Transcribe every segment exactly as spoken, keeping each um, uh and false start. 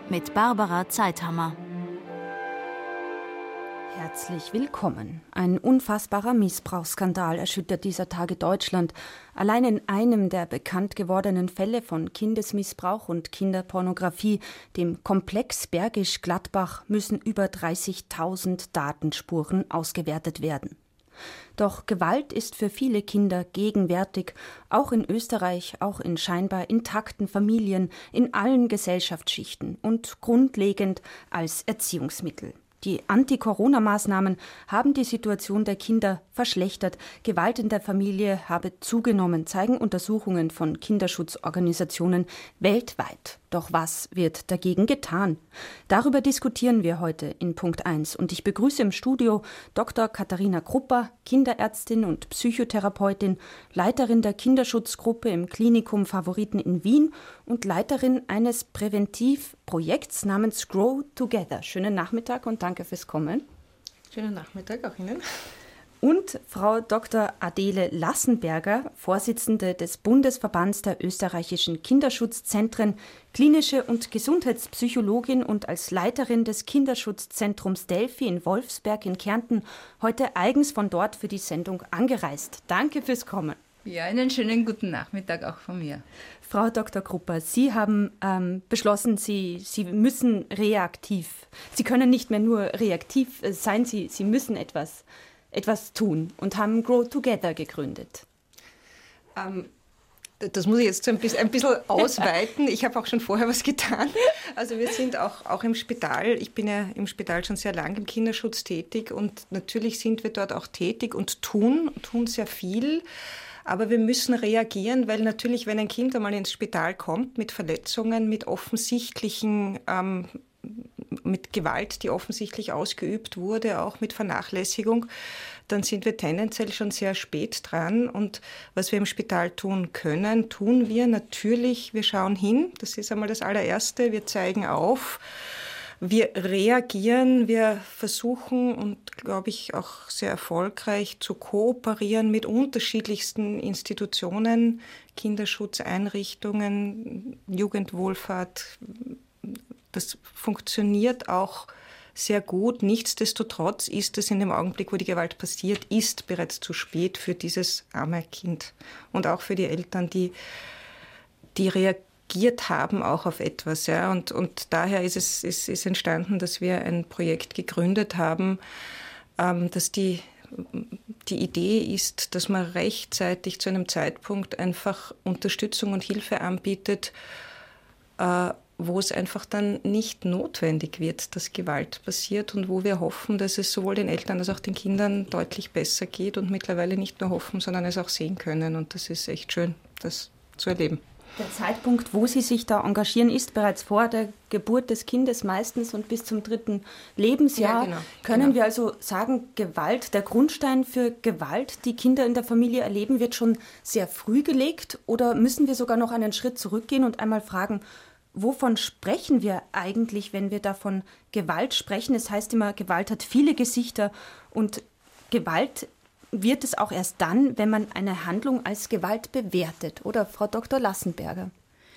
mit Barbara Zeithammer. Herzlich willkommen. Ein unfassbarer Missbrauchsskandal erschüttert dieser Tage Deutschland. Allein in einem der bekannt gewordenen Fälle von Kindesmissbrauch und Kinderpornografie, dem Komplex Bergisch Gladbach, müssen über dreißigtausend Datenspuren ausgewertet werden. Doch Gewalt ist für viele Kinder gegenwärtig, auch in Österreich, auch in scheinbar intakten Familien, in allen Gesellschaftsschichten und grundlegend als Erziehungsmittel. Die Anti-Corona-Maßnahmen haben die Situation der Kinder verschlechtert. Gewalt in der Familie habe zugenommen, zeigen Untersuchungen von Kinderschutzorganisationen weltweit. Doch was wird dagegen getan? Darüber diskutieren wir heute in Punkt eins. Und ich begrüße im Studio Doktor Katharina Krupper, Kinderärztin und Psychotherapeutin, Leiterin der Kinderschutzgruppe im Klinikum Favoriten in Wien und Leiterin eines Präventivprojekts namens Grow Together. Schönen Nachmittag und danke fürs Kommen. Schönen Nachmittag auch Ihnen. Und Frau Doktor Adele Lassenberger, Vorsitzende des Bundesverbands der österreichischen Kinderschutzzentren, klinische und Gesundheitspsychologin und als Leiterin des Kinderschutzzentrums Delphi in Wolfsberg in Kärnten, heute eigens von dort für die Sendung angereist. Danke fürs Kommen. Ja, einen schönen guten Nachmittag auch von mir. Frau Doktor Krupper, Sie haben ähm, beschlossen, Sie, Sie müssen reaktiv, Sie können nicht mehr nur reaktiv sein, Sie, Sie müssen etwas etwas tun und haben Grow Together gegründet. Ähm, das muss ich jetzt so ein bisschen, ein bisschen ausweiten. Ich habe auch schon vorher was getan. Also wir sind auch, auch im Spital. Ich bin ja im Spital schon sehr lange im Kinderschutz tätig und natürlich sind wir dort auch tätig und tun, tun sehr viel. Aber wir müssen reagieren, weil natürlich, wenn ein Kind einmal ins Spital kommt mit Verletzungen, mit offensichtlichen ähm, mit Gewalt, die offensichtlich ausgeübt wurde, auch mit Vernachlässigung, dann sind wir tendenziell schon sehr spät dran. Und was wir im Spital tun können, tun wir natürlich, wir schauen hin, das ist einmal das allererste, wir zeigen auf, wir reagieren, wir versuchen und, glaube ich, auch sehr erfolgreich zu kooperieren mit unterschiedlichsten Institutionen, Kinderschutzeinrichtungen, Jugendwohlfahrt. Das funktioniert auch sehr gut. Nichtsdestotrotz ist es in dem Augenblick, wo die Gewalt passiert, ist bereits zu spät für dieses arme Kind und auch für die Eltern, die, die reagiert haben auch auf etwas. Ja. Und, und daher ist es ist, ist entstanden, dass wir ein Projekt gegründet haben, ähm, dass die, die Idee ist, dass man rechtzeitig zu einem Zeitpunkt einfach Unterstützung und Hilfe anbietet, äh, wo es einfach dann nicht notwendig wird, dass Gewalt passiert und wo wir hoffen, dass es sowohl den Eltern als auch den Kindern deutlich besser geht und mittlerweile nicht nur hoffen, sondern es auch sehen können. Und das ist echt schön, das zu erleben. Der Zeitpunkt, wo Sie sich da engagieren, ist bereits vor der Geburt des Kindes meistens und bis zum dritten Lebensjahr. Ja, genau, Können genau. wir also sagen, Gewalt, der Grundstein für Gewalt, die Kinder in der Familie erleben, wird schon sehr früh gelegt? Oder müssen wir sogar noch einen Schritt zurückgehen und einmal fragen, wovon sprechen wir eigentlich, wenn wir davon Gewalt sprechen? Es heißt immer, Gewalt hat viele Gesichter und Gewalt wird es auch erst dann, wenn man eine Handlung als Gewalt bewertet. Oder Frau Doktor Lassenberger?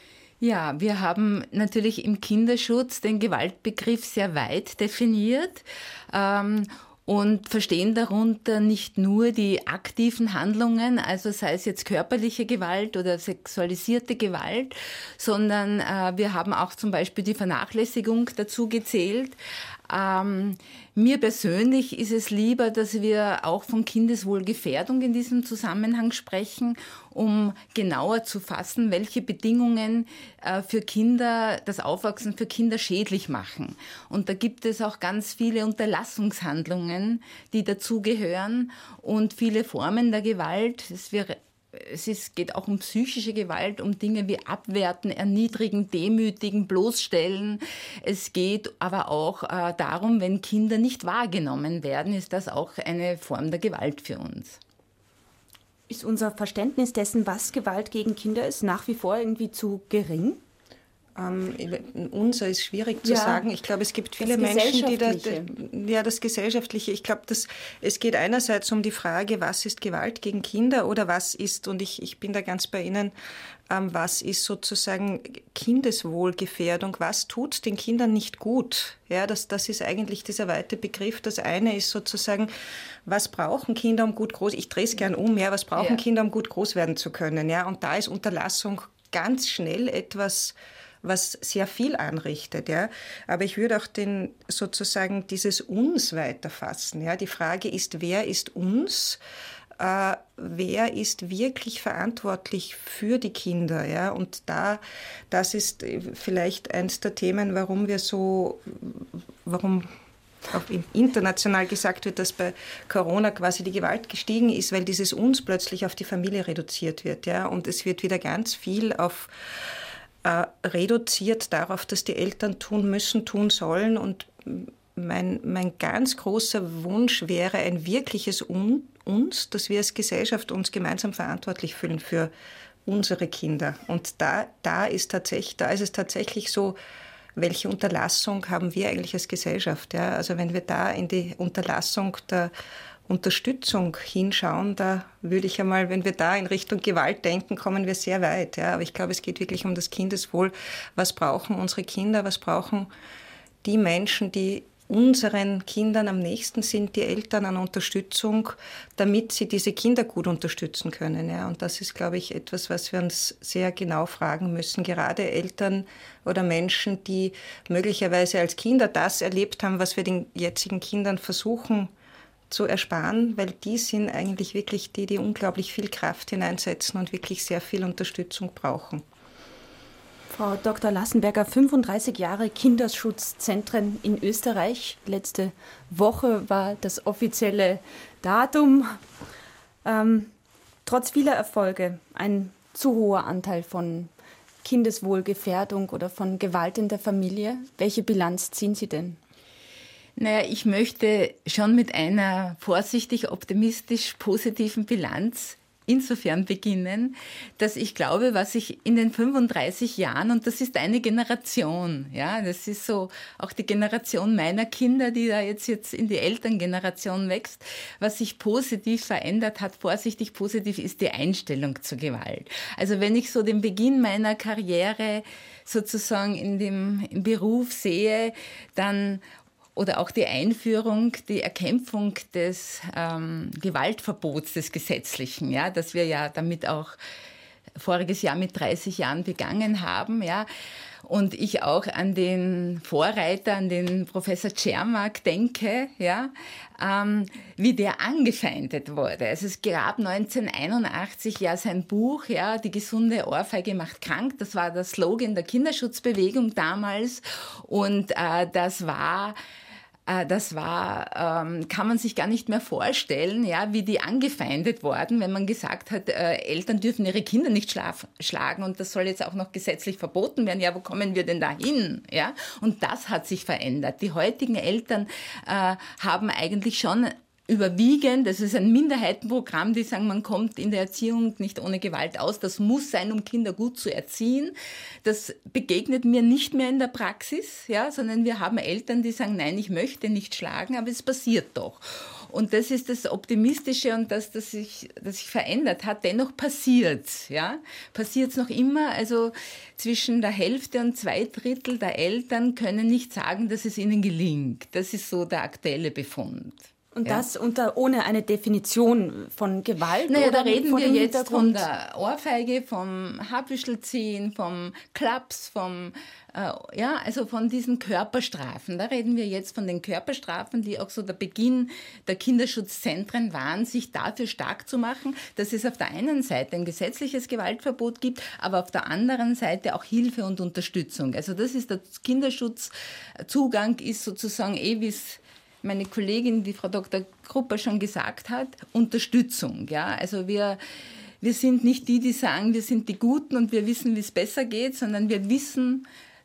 Ja, wir haben natürlich im Kinderschutz den Gewaltbegriff sehr weit definiert. Ähm, Und verstehen darunter nicht nur die aktiven Handlungen, also sei es jetzt körperliche Gewalt oder sexualisierte Gewalt, sondern äh, wir haben auch zum Beispiel die Vernachlässigung dazu gezählt. Ähm, mir persönlich ist es lieber, dass wir auch von Kindeswohlgefährdung in diesem Zusammenhang sprechen, um genauer zu fassen, welche Bedingungen äh, für Kinder, das Aufwachsen für Kinder schädlich machen. Und da gibt es auch ganz viele Unterlassungshandlungen, die dazugehören und viele Formen der Gewalt. Es wäre Es ist, geht auch um psychische Gewalt, um Dinge wie Abwerten, Erniedrigen, Demütigen, Bloßstellen. Es geht aber auch äh, darum, wenn Kinder nicht wahrgenommen werden, ist das auch eine Form der Gewalt für uns. Ist unser Verständnis dessen, was Gewalt gegen Kinder ist, nach wie vor irgendwie zu gering? Ähm, unser ist schwierig zu ja, sagen. Ich glaube, es gibt viele Menschen, die da, ja, das Gesellschaftliche. Ich glaube, dass es geht einerseits um die Frage, was ist Gewalt gegen Kinder oder was ist, und ich, ich bin da ganz bei Ihnen, ähm, was ist sozusagen Kindeswohlgefährdung? Was tut den Kindern nicht gut? Ja, das, das ist eigentlich dieser weite Begriff. Das eine ist sozusagen, was brauchen Kinder, um gut groß, ich drehe es gern um, ja, was brauchen ja. Kinder, um gut groß werden zu können? Ja, und da ist Unterlassung ganz schnell etwas, was sehr viel anrichtet, ja. Aber ich würde auch den, sozusagen dieses Uns weiterfassen, ja. Die Frage ist, wer ist uns? Äh, wer ist wirklich verantwortlich für die Kinder, ja? Und da, das ist vielleicht eins der Themen, warum wir so, warum auch international gesagt wird, dass bei Corona quasi die Gewalt gestiegen ist, weil dieses Uns plötzlich auf die Familie reduziert wird, ja. Und es wird wieder ganz viel auf Äh, reduziert darauf, dass die Eltern tun müssen, tun sollen. Und mein, mein ganz großer Wunsch wäre ein wirkliches Un, Uns, dass wir als Gesellschaft uns gemeinsam verantwortlich fühlen für unsere Kinder. Und da, da, ist, tatsächlich, da ist es tatsächlich so, welche Unterlassung haben wir eigentlich als Gesellschaft? Ja? Also wenn wir da in die Unterlassung der Unterstützung hinschauen, da würde ich einmal, wenn wir da in Richtung Gewalt denken, kommen wir sehr weit. Ja. Aber ich glaube, es geht wirklich um das Kindeswohl. Was brauchen unsere Kinder? Was brauchen die Menschen, die unseren Kindern am nächsten sind, die Eltern, an Unterstützung, damit sie diese Kinder gut unterstützen können? Ja. Und das ist, glaube ich, etwas, was wir uns sehr genau fragen müssen. Gerade Eltern oder Menschen, die möglicherweise als Kinder das erlebt haben, was wir den jetzigen Kindern versuchen zu ersparen, weil die sind eigentlich wirklich die, die unglaublich viel Kraft hineinsetzen und wirklich sehr viel Unterstützung brauchen. Frau Doktor Lassenberger, fünfunddreißig Jahre Kinderschutzzentren in Österreich. Letzte Woche war das offizielle Datum. Ähm, trotz vieler Erfolge ein zu hoher Anteil von Kindeswohlgefährdung oder von Gewalt in der Familie. Welche Bilanz ziehen Sie denn? Naja, ich möchte schon mit einer vorsichtig optimistisch positiven Bilanz insofern beginnen, dass ich glaube, was ich in den fünfunddreißig Jahren, und das ist eine Generation, ja, das ist so auch die Generation meiner Kinder, die da jetzt, jetzt in die Elterngeneration wächst, was sich positiv verändert hat, vorsichtig positiv, ist die Einstellung zur Gewalt. Also wenn ich so den Beginn meiner Karriere sozusagen in dem im Beruf sehe, dann oder auch die Einführung, die Erkämpfung des ähm, Gewaltverbots, des Gesetzlichen, ja, das wir ja damit auch voriges Jahr mit dreißig Jahren begangen haben, ja. Und ich auch an den Vorreiter, an den Professor Czermak denke, ja, ähm, wie der angefeindet wurde. Also es gab neunzehnhunderteinundachtzig ja sein Buch, ja, Die gesunde Ohrfeige macht krank. Das war der Slogan der Kinderschutzbewegung damals. Und äh, das war Das war, ähm, kann man sich gar nicht mehr vorstellen, ja, wie die angefeindet worden, wenn man gesagt hat, äh, Eltern dürfen ihre Kinder nicht schlaf- schlagen und das soll jetzt auch noch gesetzlich verboten werden. Ja, wo kommen wir denn da hin? Ja? Und das hat sich verändert. Die heutigen Eltern äh, haben eigentlich schon überwiegend, das ist ein Minderheitenprogramm, die sagen, man kommt in der Erziehung nicht ohne Gewalt aus. Das muss sein, um Kinder gut zu erziehen. Das begegnet mir nicht mehr in der Praxis, ja, sondern wir haben Eltern, die sagen, nein, ich möchte nicht schlagen, aber es passiert doch. Und das ist das Optimistische und das, das sich, das sich verändert hat. Dennoch passiert's, ja. Passiert's noch immer. Also zwischen der Hälfte und zwei Drittel der Eltern können nicht sagen, dass es ihnen gelingt. Das ist so der aktuelle Befund. Und das ja. unter, ohne eine Definition von Gewalt? Naja, oder da reden wir jetzt von der Ohrfeige, vom Haarbüschelziehen, vom Klaps, vom, äh, ja, also von diesen Körperstrafen. Da reden wir jetzt von den Körperstrafen, die auch so der Beginn der Kinderschutzzentren waren, sich dafür stark zu machen, dass es auf der einen Seite ein gesetzliches Gewaltverbot gibt, aber auf der anderen Seite auch Hilfe und Unterstützung. Also das ist der Kinderschutzzugang, ist sozusagen eh, wie es meine Kollegin, die Frau Doktor Krupper schon gesagt hat, Unterstützung. Ja? Also wir, wir sind nicht die, die sagen, wir sind die Guten und wir wissen, wie es besser geht, sondern wir wissen,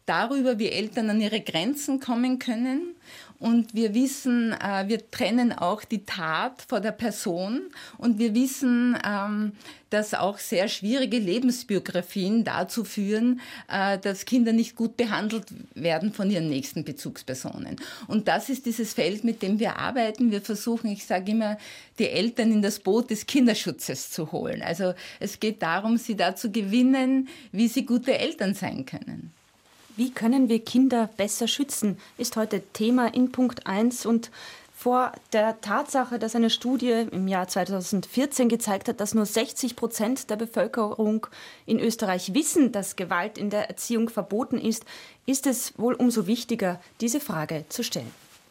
darüber, wie Eltern an ihre Grenzen kommen können. Und wir wissen, äh, wir trennen auch die Tat vor der Person. Und wir wissen, ähm, dass auch sehr schwierige Lebensbiografien dazu führen, äh, dass Kinder nicht gut behandelt werden von ihren nächsten Bezugspersonen. Und das ist dieses Feld, mit dem wir arbeiten. Wir versuchen, ich sage immer, die Eltern in das Boot des Kinderschutzes zu holen. Also es geht darum, sie dazu gewinnen, wie sie gute Eltern sein können. Wie können wir Kinder besser schützen, ist heute Thema in Punkt eins. Und vor der Tatsache, dass eine Studie im Jahr zweitausendvierzehn gezeigt hat, dass nur sechzig Prozent der Bevölkerung in Österreich wissen, dass Gewalt in der Erziehung verboten ist, ist es wohl umso wichtiger, diese Frage zu stellen.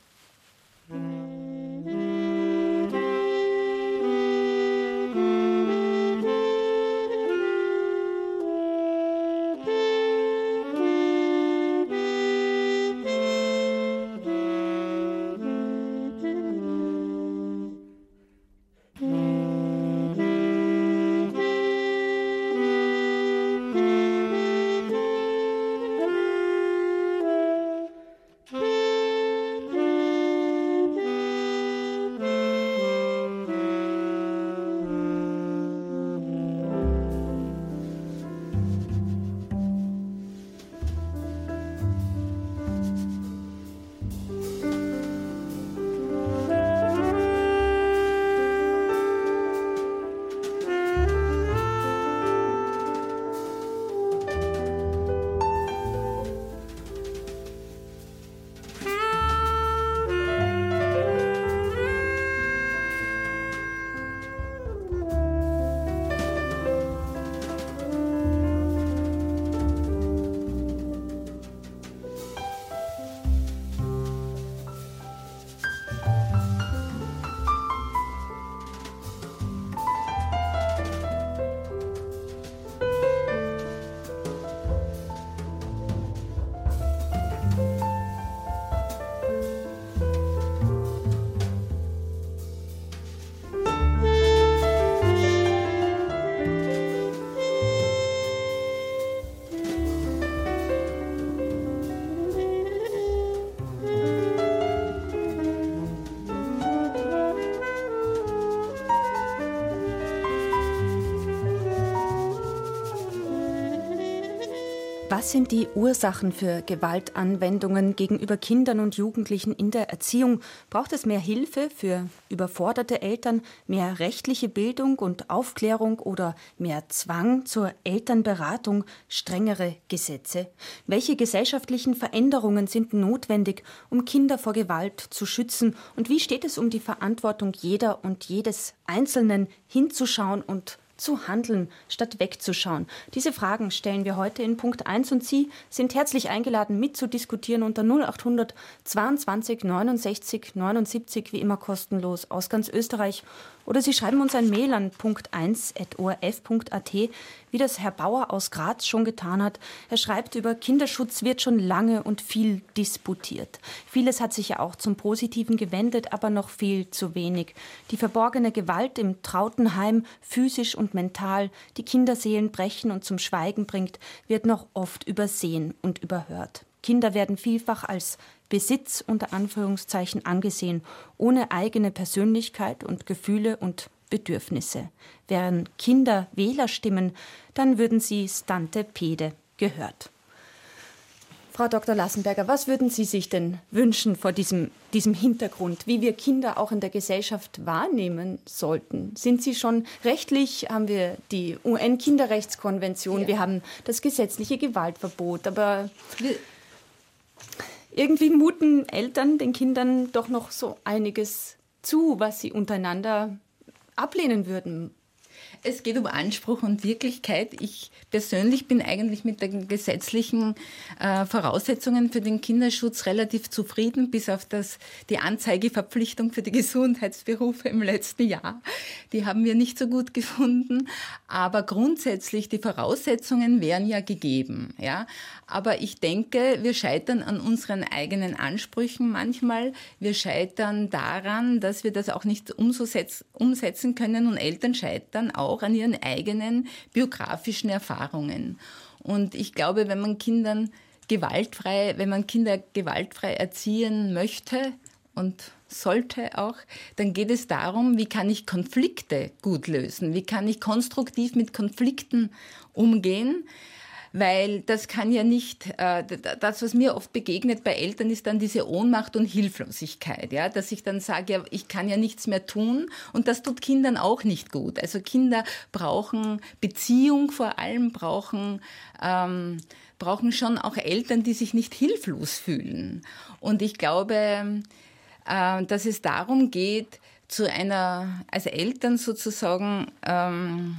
Was sind die Ursachen für Gewaltanwendungen gegenüber Kindern und Jugendlichen in der Erziehung? Braucht es mehr Hilfe für überforderte Eltern, mehr rechtliche Bildung und Aufklärung oder mehr Zwang zur Elternberatung, strengere Gesetze? Welche gesellschaftlichen Veränderungen sind notwendig, um Kinder vor Gewalt zu schützen? Und wie steht es um die Verantwortung jeder und jedes Einzelnen, hinzuschauen und zu handeln, statt wegzuschauen? Diese Fragen stellen wir heute in Punkt eins und Sie sind herzlich eingeladen, mitzudiskutieren unter null achthundert zweiundzwanzig neunundsechzig neunundsiebzig, wie immer kostenlos aus ganz Österreich. Oder Sie schreiben uns ein Mail an punkt eins at o r f punkt a t, wie das Herr Bauer aus Graz schon getan hat. Er schreibt, über Kinderschutz wird schon lange und viel disputiert. Vieles hat sich ja auch zum Positiven gewendet, aber noch viel zu wenig. Die verborgene Gewalt im trauten Heim, physisch und mental, die Kinderseelen brechen und zum Schweigen bringt, wird noch oft übersehen und überhört. Kinder werden vielfach als Besitz unter Anführungszeichen angesehen, ohne eigene Persönlichkeit und Gefühle und Bedürfnisse. Wären Kinder Wählerstimmen, dann würden sie Stante Pede gehört. Frau Doktor Lassenberger, was würden Sie sich denn wünschen vor diesem, diesem Hintergrund, wie wir Kinder auch in der Gesellschaft wahrnehmen sollten? Sind Sie schon rechtlich, haben wir die U N-Kinderrechtskonvention, ja. Wir haben das gesetzliche Gewaltverbot, aber wir irgendwie muten Eltern den Kindern doch noch so einiges zu, was sie untereinander ablehnen würden. Es geht um Anspruch und Wirklichkeit. Ich persönlich bin eigentlich mit den gesetzlichen äh, Voraussetzungen für den Kinderschutz relativ zufrieden, bis auf das, die Anzeigeverpflichtung für die Gesundheitsberufe im letzten Jahr. Die haben wir nicht so gut gefunden. Aber grundsätzlich, die Voraussetzungen wären ja gegeben. Ja? Aber ich denke, wir scheitern an unseren eigenen Ansprüchen manchmal. Wir scheitern daran, dass wir das auch nicht umsetzen können, und Eltern scheitern auch an ihren eigenen biografischen Erfahrungen. Und ich glaube, wenn man Kindern gewaltfrei, wenn man Kinder gewaltfrei erziehen möchte und sollte auch, dann geht es darum, wie kann ich Konflikte gut lösen, wie kann ich konstruktiv mit Konflikten umgehen, weil das kann ja nicht, äh, das, was mir oft begegnet bei Eltern, ist dann diese Ohnmacht und Hilflosigkeit, ja, dass ich dann sage, ja, ich kann ja nichts mehr tun und das tut Kindern auch nicht gut. Also Kinder brauchen Beziehung, vor allem brauchen ähm, brauchen schon auch Eltern, die sich nicht hilflos fühlen. Und ich glaube, äh, dass es darum geht, zu einer, als Eltern sozusagen, ähm,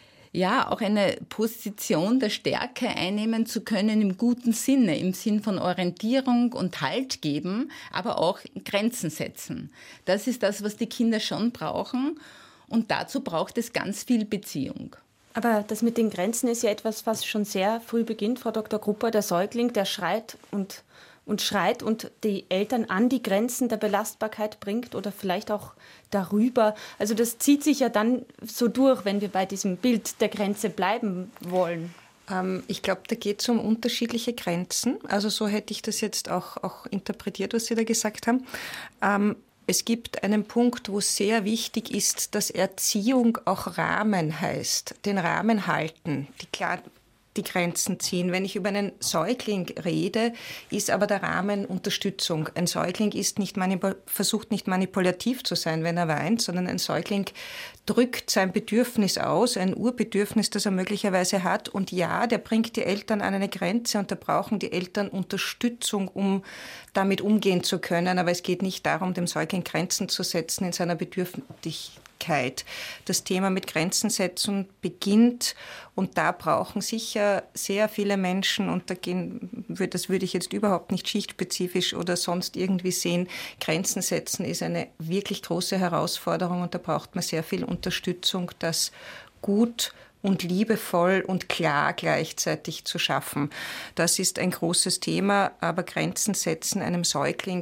ja, auch eine Position der Stärke einnehmen zu können im guten Sinne, im Sinn von Orientierung und Halt geben, aber auch Grenzen setzen. Das ist das, was die Kinder schon brauchen und dazu braucht es ganz viel Beziehung. Aber das mit den Grenzen ist ja etwas, was schon sehr früh beginnt, Frau Doktor Grupper. Der Säugling, der schreit und, und schreit und die Eltern an die Grenzen der Belastbarkeit bringt oder vielleicht auch darüber. Also das zieht sich ja dann so durch, wenn wir bei diesem Bild der Grenze bleiben wollen. Ähm, ich glaube, da geht es um unterschiedliche Grenzen. Also so hätte ich das jetzt auch, auch interpretiert, was Sie da gesagt haben. Ähm, Es gibt einen Punkt, wo sehr wichtig ist, dass Erziehung auch Rahmen heißt. Den Rahmen halten, die, klar, die Grenzen ziehen. Wenn ich über einen Säugling rede, ist aber der Rahmen Unterstützung. Ein Säugling ist nicht manipul- versucht nicht manipulativ zu sein, wenn er weint, sondern ein Säugling drückt sein Bedürfnis aus, ein Urbedürfnis, das er möglicherweise hat. Und ja, der bringt die Eltern an eine Grenze und da brauchen die Eltern Unterstützung, um damit umgehen zu können. Aber es geht nicht darum, dem Säugling Grenzen zu setzen in seiner Bedürftigkeit. Das Thema mit Grenzen setzen beginnt und da brauchen sicher sehr viele Menschen, und da gehen, das würde ich jetzt überhaupt nicht schichtspezifisch oder sonst irgendwie sehen, Grenzen setzen ist eine wirklich große Herausforderung und da braucht man sehr viel Unterstützung, das gut und liebevoll und klar gleichzeitig zu schaffen. Das ist ein großes Thema, aber Grenzen setzen einem Säugling,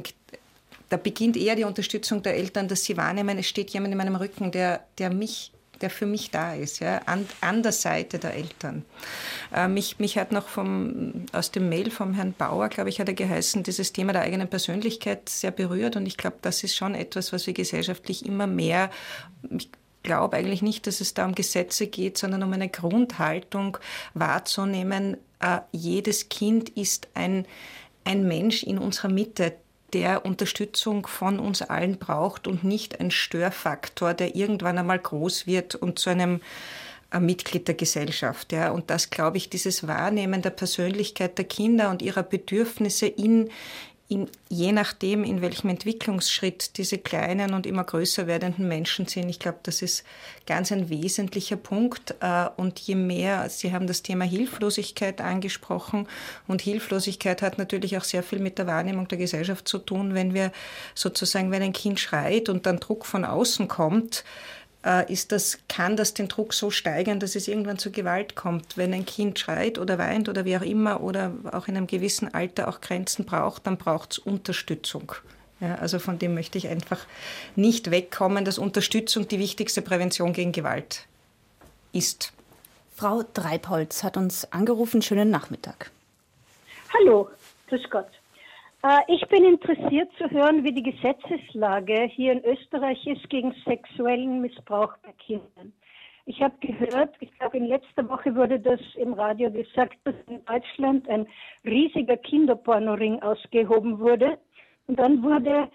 da beginnt eher die Unterstützung der Eltern, dass sie wahrnehmen, es steht jemand in meinem Rücken, der, der mich der für mich da ist, ja, an, an der Seite der Eltern. Äh, mich, mich hat noch vom, aus dem Mail vom Herrn Bauer, glaube ich, hat er geheißen, dieses Thema der eigenen Persönlichkeit sehr berührt und ich glaube, das ist schon etwas, was wir gesellschaftlich immer mehr, ich glaube eigentlich nicht, dass es da um Gesetze geht, sondern um eine Grundhaltung wahrzunehmen, äh, jedes Kind ist ein, ein Mensch in unserer Mitte, der Unterstützung von uns allen braucht und nicht ein Störfaktor, der irgendwann einmal groß wird und zu einem äh, Mitglied der Gesellschaft. Ja. Und das, glaube ich, dieses Wahrnehmen der Persönlichkeit der Kinder und ihrer Bedürfnisse in, in, je nachdem, in welchem Entwicklungsschritt diese kleinen und immer größer werdenden Menschen sind. Ich glaube, das ist ganz ein wesentlicher Punkt. Und je mehr, Sie haben das Thema Hilflosigkeit angesprochen, und Hilflosigkeit hat natürlich auch sehr viel mit der Wahrnehmung der Gesellschaft zu tun, wenn wir sozusagen, wenn ein Kind schreit und dann Druck von außen kommt, ist das, kann das den Druck so steigern, dass es irgendwann zu Gewalt kommt. Wenn ein Kind schreit oder weint oder wie auch immer oder auch in einem gewissen Alter auch Grenzen braucht, dann braucht es Unterstützung. Ja, also von dem möchte ich einfach nicht wegkommen, dass Unterstützung die wichtigste Prävention gegen Gewalt ist. Frau Dreibholz hat uns angerufen. Schönen Nachmittag. Hallo, grüß Gott. Ich bin interessiert zu hören, wie die Gesetzeslage hier in Österreich ist gegen sexuellen Missbrauch bei Kindern. Ich habe gehört, ich glaube in letzter Woche wurde das im Radio gesagt, dass in Deutschland ein riesiger Kinderpornoring ausgehoben wurde. Und dann wurde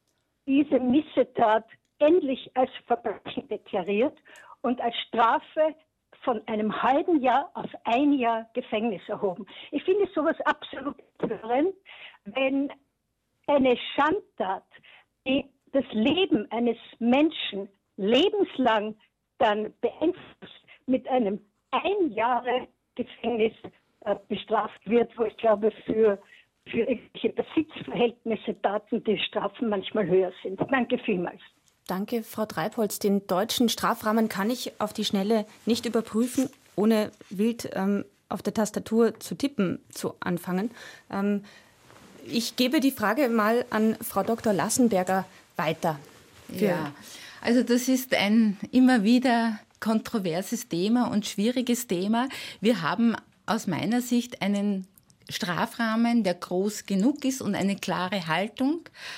diese Missetat endlich als Verbrechen deklariert und als Strafe von einem halben Jahr auf ein Jahr Gefängnis erhoben. Ich finde sowas absolut empörend, wenn eine Schandtat, die das Leben eines Menschen lebenslang dann beeinflusst, mit einem ein Jahre Gefängnis äh, bestraft wird, wo ich glaube, für, für irgendwelche Besitzverhältnisse Daten die Strafen manchmal höher sind. Danke vielmals. Danke, Frau Dreibholz. Den deutschen Strafrahmen kann ich auf die Schnelle nicht überprüfen, ohne wild ähm, auf der Tastatur zu tippen zu anfangen. Ähm, ich gebe die Frage mal an Frau Doktor Lassenberger weiter. Ja, also das ist ein immer wieder kontroverses Thema und schwieriges Thema. Wir haben aus meiner Sicht einen Strafrahmen, der groß genug ist und eine klare Haltung.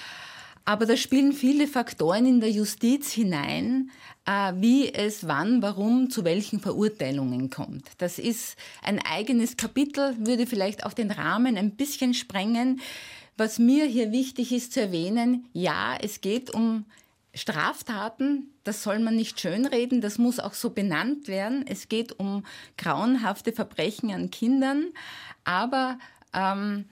Aber da spielen viele Faktoren in der Justiz hinein, wie es wann, warum, zu welchen Verurteilungen kommt. Das ist ein eigenes Kapitel, würde vielleicht auch den Rahmen ein bisschen sprengen. Was mir hier wichtig ist zu erwähnen, ja, es geht um Straftaten, das soll man nicht schönreden, das muss auch so benannt werden. Es geht um grauenhafte Verbrechen an Kindern, aber ähm,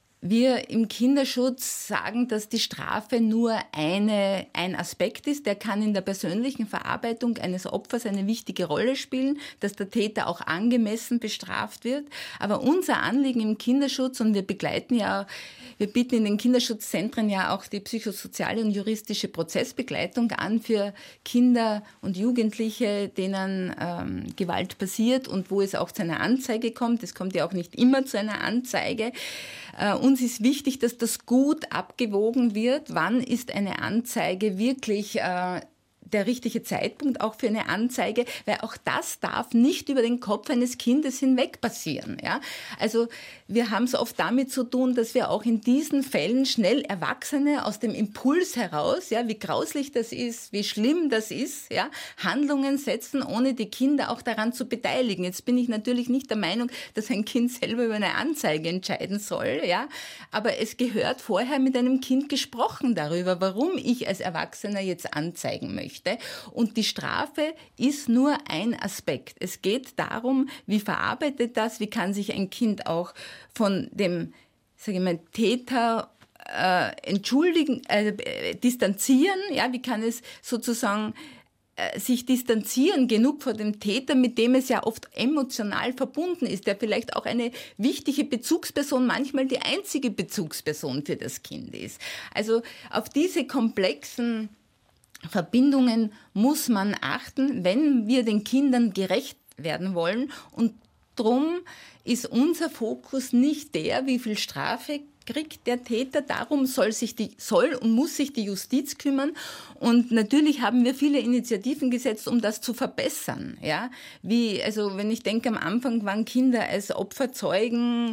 wir im Kinderschutz sagen, dass die Strafe nur eine, ein Aspekt ist. Der kann in der persönlichen Verarbeitung eines Opfers eine wichtige Rolle spielen, dass der Täter auch angemessen bestraft wird. Aber unser Anliegen im Kinderschutz, und wir begleiten ja, wir bieten in den Kinderschutzzentren ja auch die psychosoziale und juristische Prozessbegleitung an für Kinder und Jugendliche, denen ähm, Gewalt passiert und wo es auch zu einer Anzeige kommt. Es kommt ja auch nicht immer zu einer Anzeige. Äh, uns ist wichtig, dass das gut abgewogen wird. Wann ist eine Anzeige wirklich äh, der richtige Zeitpunkt auch für eine Anzeige? Weil auch das darf nicht über den Kopf eines Kindes hinweg passieren. Ja? Also wir haben es oft damit zu tun, dass wir auch in diesen Fällen schnell Erwachsene aus dem Impuls heraus, ja, wie grauslich das ist, wie schlimm das ist, ja, Handlungen setzen, ohne die Kinder auch daran zu beteiligen. Jetzt bin ich natürlich nicht der Meinung, dass ein Kind selber über eine Anzeige entscheiden soll, ja, aber es gehört vorher mit einem Kind gesprochen darüber, warum ich als Erwachsener jetzt anzeigen möchte. Und die Strafe ist nur ein Aspekt. Es geht darum, wie verarbeitet das, wie kann sich ein Kind auch von dem, sage ich mal, Täter äh, entschuldigen, äh, distanzieren, ja, wie kann es sozusagen äh, sich distanzieren genug von dem Täter, mit dem es ja oft emotional verbunden ist, der vielleicht auch eine wichtige Bezugsperson, manchmal die einzige Bezugsperson für das Kind ist. Also auf diese komplexen Verbindungen muss man achten, wenn wir den Kindern gerecht werden wollen. Und drum ist unser Fokus nicht der, wie viel Strafe kriegt der Täter. Darum soll sich die, soll und muss sich die Justiz kümmern. Und natürlich haben wir viele Initiativen gesetzt, um das zu verbessern. Ja, wie, also wenn ich denke, am Anfang waren Kinder als Opferzeugen,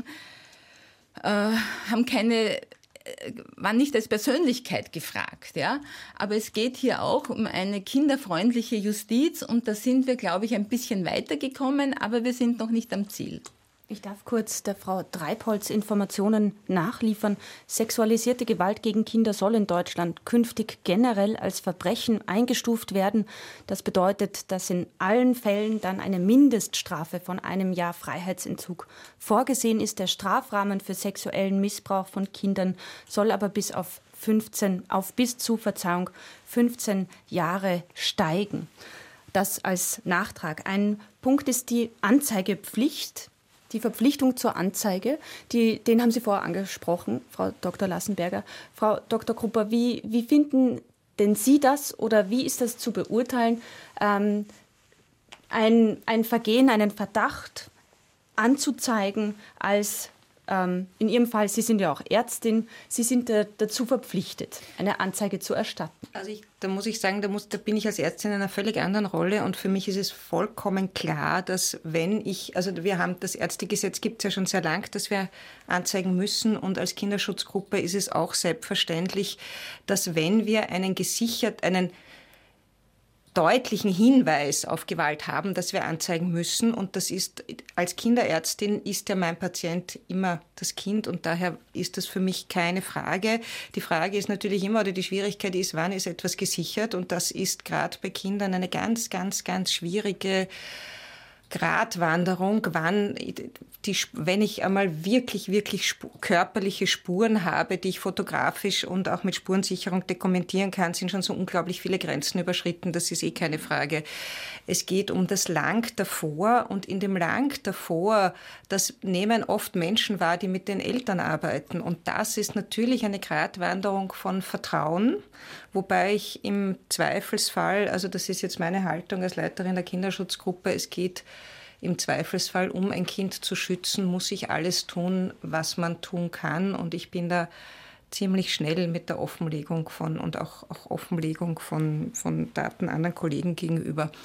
äh, haben keine war nicht als Persönlichkeit gefragt, ja. Aber es geht hier auch um eine kinderfreundliche Justiz und da sind wir, glaube ich, ein bisschen weitergekommen, aber wir sind noch nicht am Ziel. Ich darf kurz der Frau Treibholz Informationen nachliefern. Sexualisierte Gewalt gegen Kinder soll in Deutschland künftig generell als Verbrechen eingestuft werden. Das bedeutet, dass in allen Fällen dann eine Mindeststrafe von einem Jahr Freiheitsentzug vorgesehen ist. Der Strafrahmen für sexuellen Missbrauch von Kindern soll aber bis auf fünfzehn, auf bis zu, Verzeihung, fünfzehn Jahre steigen. Das als Nachtrag. Ein Punkt ist die Anzeigepflicht. Die Verpflichtung zur Anzeige, die, den haben Sie vorher angesprochen, Frau Doktor Lassenberger. Frau Doktor Krupper, wie, wie finden denn Sie das oder wie ist das zu beurteilen, ähm, ein, ein Vergehen, einen Verdacht anzuzeigen als, ähm, in Ihrem Fall, Sie sind ja auch Ärztin, Sie sind da, dazu verpflichtet, eine Anzeige zu erstatten? Also ich, da muss ich sagen, da, muss, da bin ich als Ärztin in einer völlig anderen Rolle und für mich ist es vollkommen klar, dass wenn ich, also wir haben, das Ärztegesetz gibt es ja schon sehr lang, dass wir anzeigen müssen und als Kinderschutzgruppe ist es auch selbstverständlich, dass wenn wir einen gesichert, einen deutlichen Hinweis auf Gewalt haben, dass wir anzeigen müssen. Und das ist, als Kinderärztin ist ja mein Patient immer das Kind und daher ist das für mich keine Frage. Die Frage ist natürlich immer, oder die Schwierigkeit ist, wann ist etwas gesichert? Und das ist gerade bei Kindern eine ganz, ganz, ganz schwierige Gratwanderung, wann, die, wenn ich einmal wirklich, wirklich sp- körperliche Spuren habe, die ich fotografisch und auch mit Spurensicherung dokumentieren kann, sind schon so unglaublich viele Grenzen überschritten, das ist eh keine Frage. Es geht um das Lang davor und in dem Lang davor, das nehmen oft Menschen wahr, die mit den Eltern arbeiten und das ist natürlich eine Gratwanderung von Vertrauen, wobei ich im Zweifelsfall, also das ist jetzt meine Haltung als Leiterin der Kinderschutzgruppe, es geht im Zweifelsfall, um ein Kind zu schützen, muss ich alles tun, was man tun kann. Und ich bin da ziemlich schnell mit der Offenlegung von und auch, auch Offenlegung von, von Daten anderen Kollegen gegenüber.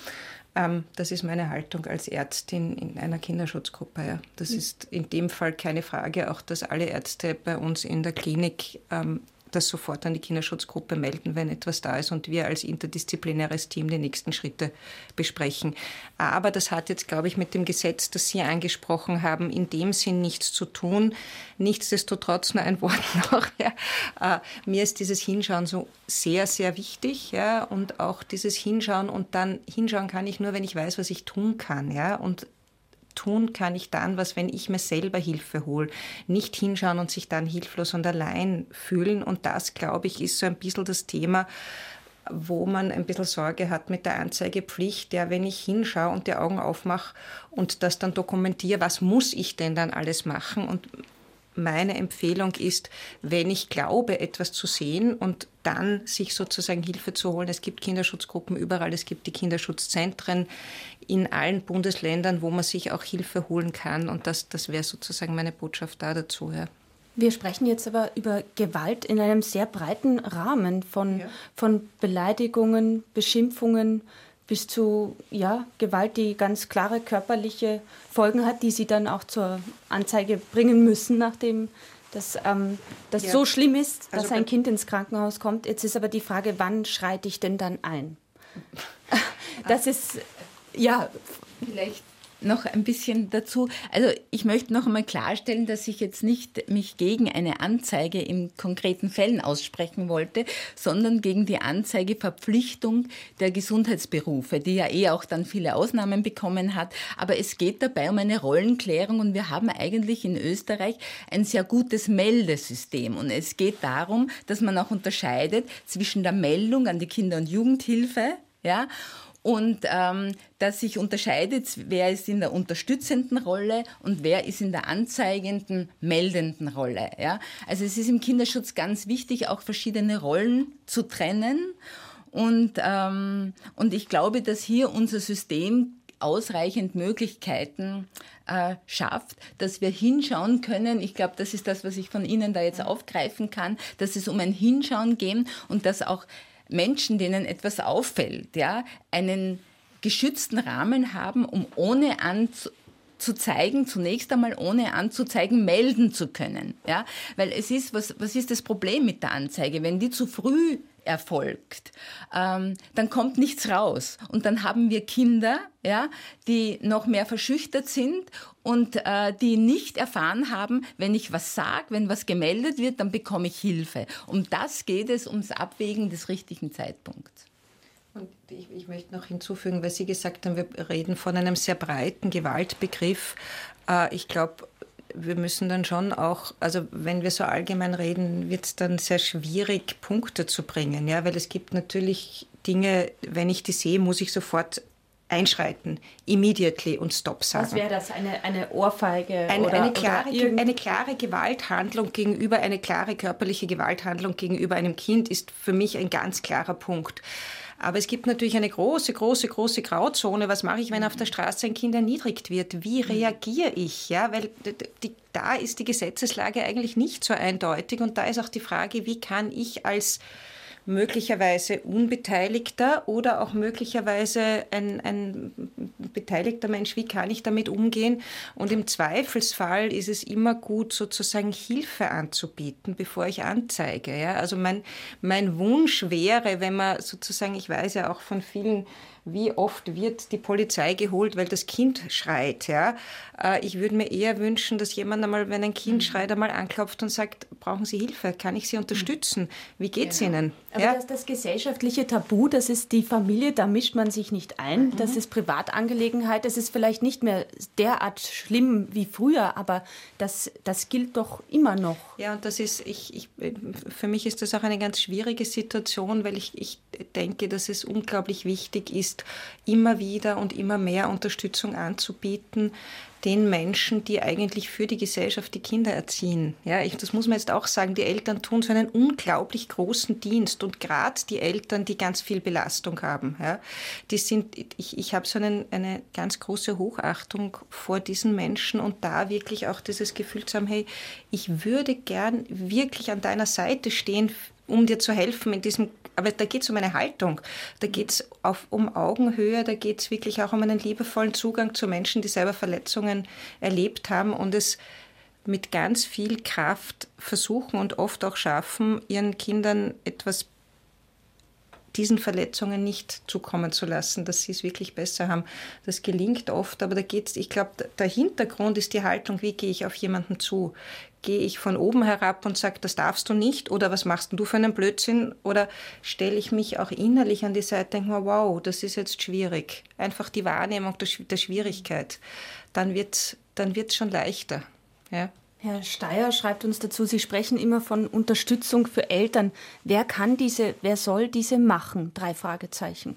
Ähm, das ist meine Haltung als Ärztin in einer Kinderschutzgruppe. Ja. Das ist in dem Fall keine Frage, auch dass alle Ärzte bei uns in der Klinik ähm, das sofort an die Kinderschutzgruppe melden, wenn etwas da ist und wir als interdisziplinäres Team die nächsten Schritte besprechen. Aber das hat jetzt, glaube ich, mit dem Gesetz, das Sie angesprochen haben, in dem Sinn nichts zu tun. Nichtsdestotrotz nur ein Wort noch. Ja. Äh, mir ist dieses Hinschauen so sehr, sehr wichtig. Ja, und auch dieses Hinschauen und dann hinschauen kann ich nur, wenn ich weiß, was ich tun kann. Ja, und tun kann ich dann was, wenn ich mir selber Hilfe hole. Nicht hinschauen und sich dann hilflos und allein fühlen. Und das, glaube ich, ist so ein bisschen das Thema, wo man ein bisschen Sorge hat mit der Anzeigepflicht. Ja, wenn ich hinschaue und die Augen aufmache und das dann dokumentiere, was muss ich denn dann alles machen? Und meine Empfehlung ist, wenn ich glaube, etwas zu sehen und dann sich sozusagen Hilfe zu holen. Es gibt Kinderschutzgruppen überall, es gibt die Kinderschutzzentren in allen Bundesländern, wo man sich auch Hilfe holen kann. Und das, das wäre sozusagen meine Botschaft da dazu. Ja. Wir sprechen jetzt aber über Gewalt in einem sehr breiten Rahmen, von, ja. von Beleidigungen, Beschimpfungen bis zu ja, Gewalt, die ganz klare körperliche Folgen hat, die Sie dann auch zur Anzeige bringen müssen, nachdem das, ähm, das ja. so schlimm ist, dass also, ein Kind ins Krankenhaus kommt. Jetzt ist aber die Frage, wann schreite ich denn dann ein? Das ist, ja... Vielleicht noch ein bisschen dazu. Also ich möchte noch einmal klarstellen, dass ich jetzt nicht mich gegen eine Anzeige in konkreten Fällen aussprechen wollte, sondern gegen die Anzeigeverpflichtung der Gesundheitsberufe, die ja eh auch dann viele Ausnahmen bekommen hat. Aber es geht dabei um eine Rollenklärung und wir haben eigentlich in Österreich ein sehr gutes Meldesystem. Und es geht darum, dass man auch unterscheidet zwischen der Meldung an die Kinder- und Jugendhilfe, ja, und ähm, dass sich unterscheidet, wer ist in der unterstützenden Rolle und wer ist in der anzeigenden, meldenden Rolle. Ja? Also es ist im Kinderschutz ganz wichtig, auch verschiedene Rollen zu trennen. Und, ähm, und ich glaube, dass hier unser System ausreichend Möglichkeiten äh, schafft, dass wir hinschauen können. Ich glaube, das ist das, was ich von Ihnen da jetzt aufgreifen kann, dass es um ein Hinschauen geht und dass auch Menschen, denen etwas auffällt, ja, einen geschützten Rahmen haben, um ohne anzuzeigen, zunächst einmal ohne anzuzeigen, melden zu können. Ja? Weil es ist, was, was ist das Problem mit der Anzeige? Wenn die zu früh erfolgt, ähm, dann kommt nichts raus. Und dann haben wir Kinder, ja, die noch mehr verschüchtert sind und äh, die nicht erfahren haben, wenn ich was sage, wenn was gemeldet wird, dann bekomme ich Hilfe. Um das geht es, ums Abwägen des richtigen Zeitpunkts. Und ich, ich möchte noch hinzufügen, weil Sie gesagt haben, wir reden von einem sehr breiten Gewaltbegriff. Äh, ich glaube, wir müssen dann schon auch, also wenn wir so allgemein reden, wird es dann sehr schwierig, Punkte zu bringen, ja, weil es gibt natürlich Dinge, wenn ich die sehe, muss ich sofort einschreiten, immediately und Stop sagen. Was wäre das? Eine, eine Ohrfeige? Eine, oder, eine, klare, oder eine klare Gewalthandlung gegenüber, eine klare körperliche Gewalthandlung gegenüber einem Kind ist für mich ein ganz klarer Punkt. Aber es gibt natürlich eine große, große, große Grauzone. Was mache ich, wenn auf der Straße ein Kind erniedrigt wird? Wie reagiere ich? Ja, weil die, da ist die Gesetzeslage eigentlich nicht so eindeutig. Und da ist auch die Frage, wie kann ich als möglicherweise Unbeteiligter oder auch möglicherweise ein, ein beteiligter Mensch, wie kann ich damit umgehen? Und im Zweifelsfall ist es immer gut, sozusagen Hilfe anzubieten, bevor ich anzeige. Ja? Also mein, mein Wunsch wäre, wenn man sozusagen, ich weiß ja auch von vielen, wie oft wird die Polizei geholt, weil das Kind schreit. Ja? Ich würde mir eher wünschen, dass jemand einmal, wenn ein Kind schreit, einmal anklopft und sagt, brauchen Sie Hilfe? Kann ich Sie unterstützen? Wie geht's genau. Ihnen? Aber ja? das, das gesellschaftliche Tabu, das ist die Familie, da mischt man sich nicht ein. Mhm. Das ist Privatangelegenheit. Das ist vielleicht nicht mehr derart schlimm wie früher, aber das, das gilt doch immer noch. Ja, und das ist, ich, ich, für mich ist das auch eine ganz schwierige Situation, weil ich, ich denke, dass es unglaublich wichtig ist, immer wieder und immer mehr Unterstützung anzubieten den Menschen, die eigentlich für die Gesellschaft die Kinder erziehen. Ja, ich, das muss man jetzt auch sagen, die Eltern tun so einen unglaublich großen Dienst und gerade die Eltern, die ganz viel Belastung haben, ja, die sind, ich, ich habe so einen, eine ganz große Hochachtung vor diesen Menschen und da wirklich auch dieses Gefühl zu haben, hey, ich würde gern wirklich an deiner Seite stehen, um dir zu helfen in diesem, aber da geht es um eine Haltung, da geht es um Augenhöhe, da geht es wirklich auch um einen liebevollen Zugang zu Menschen, die selber Verletzungen erlebt haben und es mit ganz viel Kraft versuchen und oft auch schaffen, ihren Kindern etwas diesen Verletzungen nicht zukommen zu lassen, dass sie es wirklich besser haben. Das gelingt oft, aber da geht's, ich glaube, der Hintergrund ist die Haltung, wie gehe ich auf jemanden zu? Gehe ich von oben herab und sage, das darfst du nicht oder was machst denn du für einen Blödsinn? Oder stelle ich mich auch innerlich an die Seite, denke mir, wow, das ist jetzt schwierig. Einfach die Wahrnehmung der, der Schwierigkeit. Dann wird dann wird's schon leichter. Ja. Herr Steyer schreibt uns dazu, Sie sprechen immer von Unterstützung für Eltern. Wer kann diese, wer soll diese machen? Drei Fragezeichen.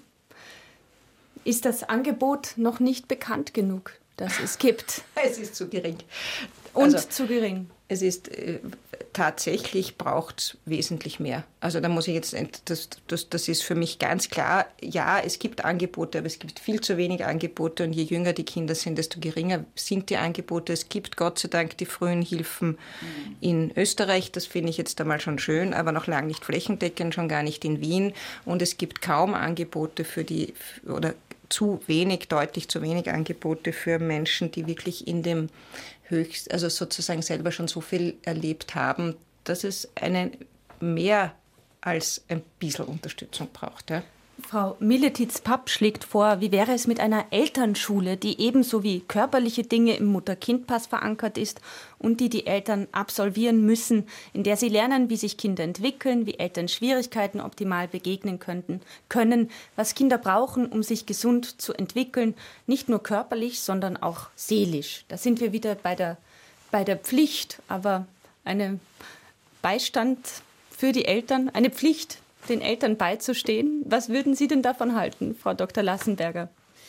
Ist das Angebot noch nicht bekannt genug, dass es gibt? Es ist zu gering. Und also, zu gering. Es ist äh, tatsächlich braucht es wesentlich mehr. Also da muss ich jetzt, das, das, das ist für mich ganz klar, ja, es gibt Angebote, aber es gibt viel zu wenig Angebote und je jünger die Kinder sind, desto geringer sind die Angebote. Es gibt Gott sei Dank die frühen Hilfen mhm. in Österreich, das finde ich jetzt einmal schon schön, aber noch lange nicht flächendeckend, schon gar nicht in Wien und es gibt kaum Angebote für die, oder zu wenig, deutlich zu wenig Angebote für Menschen, die wirklich in dem höchst, also sozusagen selber schon so viel erlebt haben, dass es eine mehr als ein bisschen Unterstützung braucht. Ja. Frau Miletitz-Papp schlägt vor, wie wäre es mit einer Elternschule, die ebenso wie körperliche Dinge im Mutter-Kind-Pass verankert ist und die die Eltern absolvieren müssen, in der sie lernen, wie sich Kinder entwickeln, wie Eltern Schwierigkeiten optimal begegnen könnten, können, was Kinder brauchen, um sich gesund zu entwickeln, nicht nur körperlich, sondern auch seelisch. Da sind wir wieder bei der, bei der Pflicht, aber eine Beistand für die Eltern, eine Pflicht, den Eltern beizustehen. Was würden Sie denn davon halten, Frau Doktor Lassenberger?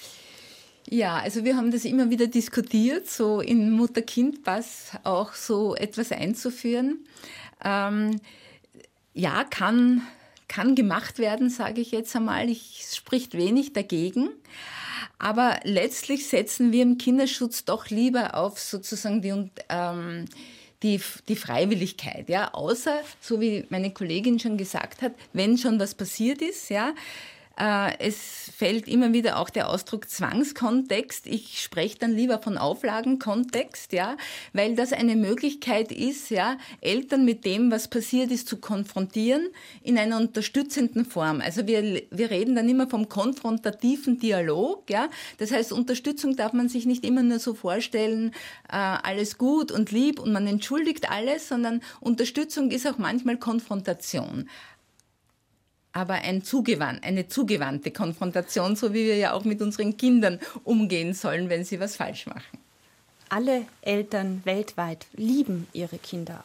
Ja, also wir haben das immer wieder diskutiert, so in Mutter-Kind-Pass auch so etwas einzuführen. Ähm, ja, kann, kann gemacht werden, sage ich jetzt einmal. Ich, es spricht wenig dagegen. Aber letztlich setzen wir im Kinderschutz doch lieber auf sozusagen die ähm, Die, die Freiwilligkeit, ja, außer, so wie meine Kollegin schon gesagt hat, wenn schon was passiert ist, ja, äh, es fällt immer wieder auch der Ausdruck Zwangskontext. Ich spreche dann lieber von Auflagenkontext, ja, weil das eine Möglichkeit ist, ja, Eltern mit dem, was passiert ist, zu konfrontieren in einer unterstützenden Form. Also wir, wir reden dann immer vom konfrontativen Dialog, ja. Das heißt, Unterstützung darf man sich nicht immer nur so vorstellen, äh, alles gut und lieb und man entschuldigt alles, sondern Unterstützung ist auch manchmal Konfrontation. Aber ein zugewandt, eine zugewandte Konfrontation, so wie wir ja auch mit unseren Kindern umgehen sollen, wenn sie was falsch machen. Alle Eltern weltweit lieben ihre Kinder.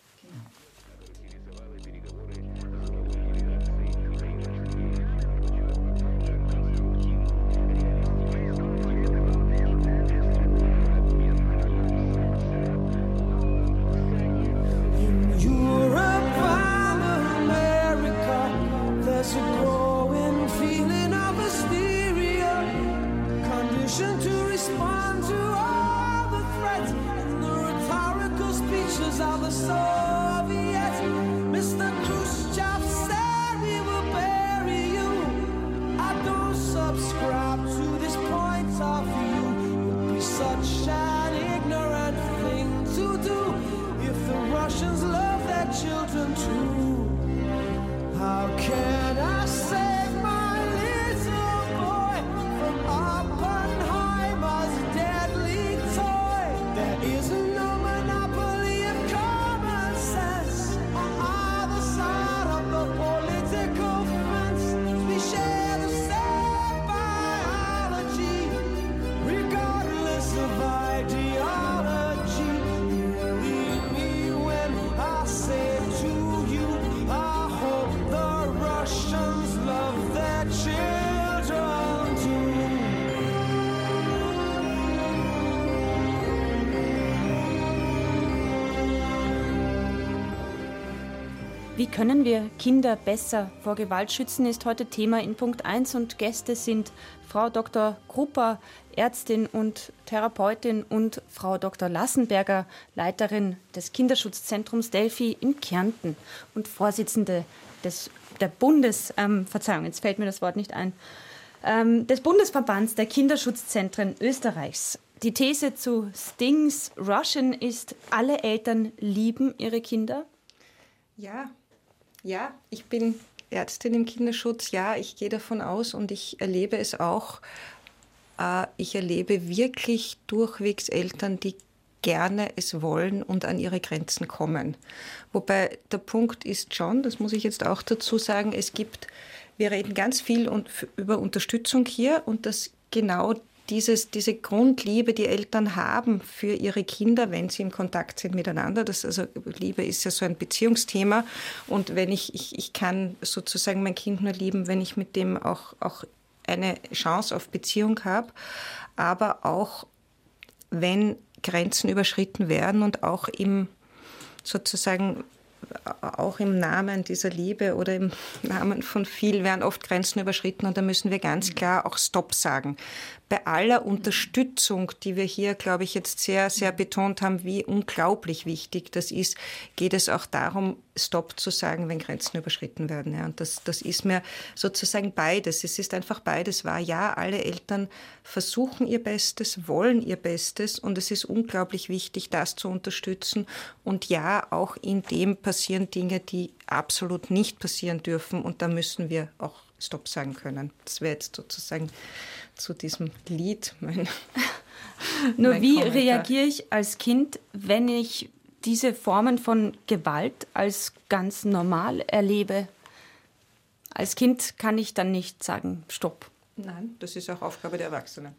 There's a growing feeling of hysteria, conditioned to respond to all the threats and the rhetorical speeches of the Soviets. Mister Khrushchev said we will bury you. I don't subscribe to this point of view. It would be such an ignorant thing to do if the Russians love their children too. How can I save my little boy from Oppenheimer's deadly toy? There is no monopoly of common sense on either side of the political fence. We share the same biology, regardless of ideology. Believe me when I say to you, I hope the Wie können wir Kinder besser vor Gewalt schützen, ist heute Thema in Punkt eins und Gäste sind Frau Doktor Krupper, Ärztin und Therapeutin und Frau Doktor Lassenberger, Leiterin des Kinderschutzzentrums Delphi in Kärnten und Vorsitzende des, der Bundes, ähm, Verzeihung, jetzt fällt mir das Wort nicht ein, ähm, des Bundesverbands der Kinderschutzzentren Österreichs. Die These zu Stings Russian ist, alle Eltern lieben ihre Kinder? Ja, ja, ich bin Ärztin im Kinderschutz. Ja, ich gehe davon aus und ich erlebe es auch. Äh, ich erlebe wirklich durchwegs Eltern, die gerne es wollen und an ihre Grenzen kommen. Wobei der Punkt ist schon, das muss ich jetzt auch dazu sagen, es gibt, wir reden ganz viel und über Unterstützung hier und dass genau Dieses, diese Grundliebe, die Eltern haben für ihre Kinder, wenn sie im Kontakt sind miteinander. Das, also Liebe ist ja so ein Beziehungsthema. Und wenn ich, ich, ich kann sozusagen mein Kind nur lieben, wenn ich mit dem auch, auch eine Chance auf Beziehung habe. Aber auch, wenn Grenzen überschritten werden und auch im sozusagen auch im Namen dieser Liebe oder im Namen von viel werden oft Grenzen überschritten und da müssen wir ganz klar auch Stopp sagen. Bei aller Unterstützung, die wir hier, glaube ich, jetzt sehr, sehr betont haben, wie unglaublich wichtig das ist, geht es auch darum, Stopp zu sagen, wenn Grenzen überschritten werden. Ja, und das, das ist mir sozusagen beides. Es ist einfach beides wahr. Ja, alle Eltern versuchen ihr Bestes, wollen ihr Bestes und es ist unglaublich wichtig, das zu unterstützen. Und ja, auch in dem passieren Dinge, die absolut nicht passieren dürfen und da müssen wir auch Stopp sagen können. Das wäre jetzt sozusagen zu diesem Lied mein Nur mein wie Kommentar. reagiere ich als Kind, wenn ich diese Formen von Gewalt als ganz normal erlebe? Als Kind kann ich dann nicht sagen, Stopp. Nein, das ist auch Aufgabe der Erwachsenen.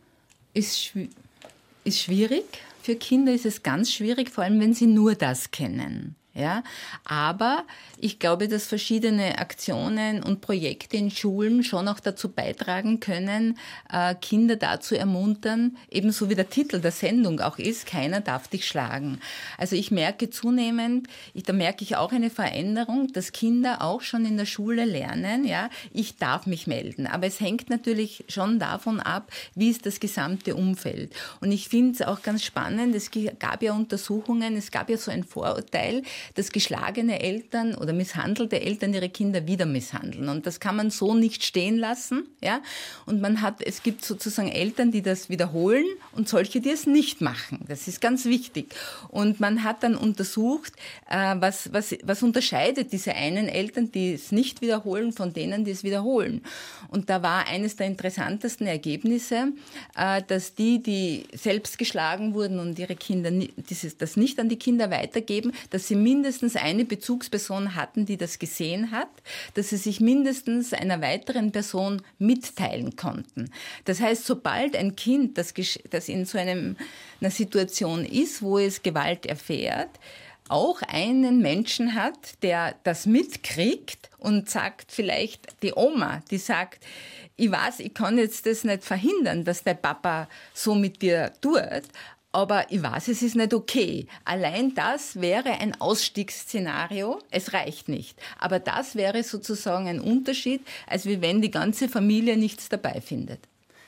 Ist, schw- ist schwierig. Für Kinder ist es ganz schwierig, vor allem wenn sie nur das kennen. Ja, aber ich glaube, dass verschiedene Aktionen und Projekte in Schulen schon auch dazu beitragen können, äh, Kinder dazu ermuntern, ebenso wie der Titel der Sendung auch ist, keiner darf dich schlagen. Also ich merke zunehmend, ich, da merke ich auch eine Veränderung, dass Kinder auch schon in der Schule lernen, ja, ich darf mich melden. Aber es hängt natürlich schon davon ab, wie ist das gesamte Umfeld. Und ich finde es auch ganz spannend, es gab ja Untersuchungen, es gab ja so ein Vorurteil, dass geschlagene Eltern oder misshandelte Eltern ihre Kinder wieder misshandeln. Und das kann man so nicht stehen lassen. Ja? Und man hat, es gibt sozusagen Eltern, die das wiederholen und solche, die es nicht machen. Das ist ganz wichtig. Und man hat dann untersucht, äh, was, was, was unterscheidet diese einen Eltern, die es nicht wiederholen, von denen, die es wiederholen. Und da war eines der interessantesten Ergebnisse, äh, dass die, die selbst geschlagen wurden und ihre Kinder dieses, das nicht an die Kinder weitergeben, dass sie mindestens eine Bezugsperson hatten, die das gesehen hat, dass sie sich mindestens einer weiteren Person mitteilen konnten. Das heißt, sobald ein Kind, das, das in so einem, einer Situation ist, wo es Gewalt erfährt, auch einen Menschen hat, der das mitkriegt und sagt vielleicht die Oma, die sagt, ich weiß, ich kann jetzt das nicht verhindern, dass der Papa so mit dir tut, aber ich weiß, es ist nicht okay. Allein das wäre ein Ausstiegsszenario. Es reicht nicht. Aber das wäre sozusagen ein Unterschied, als wenn die ganze Familie nichts dabei findet.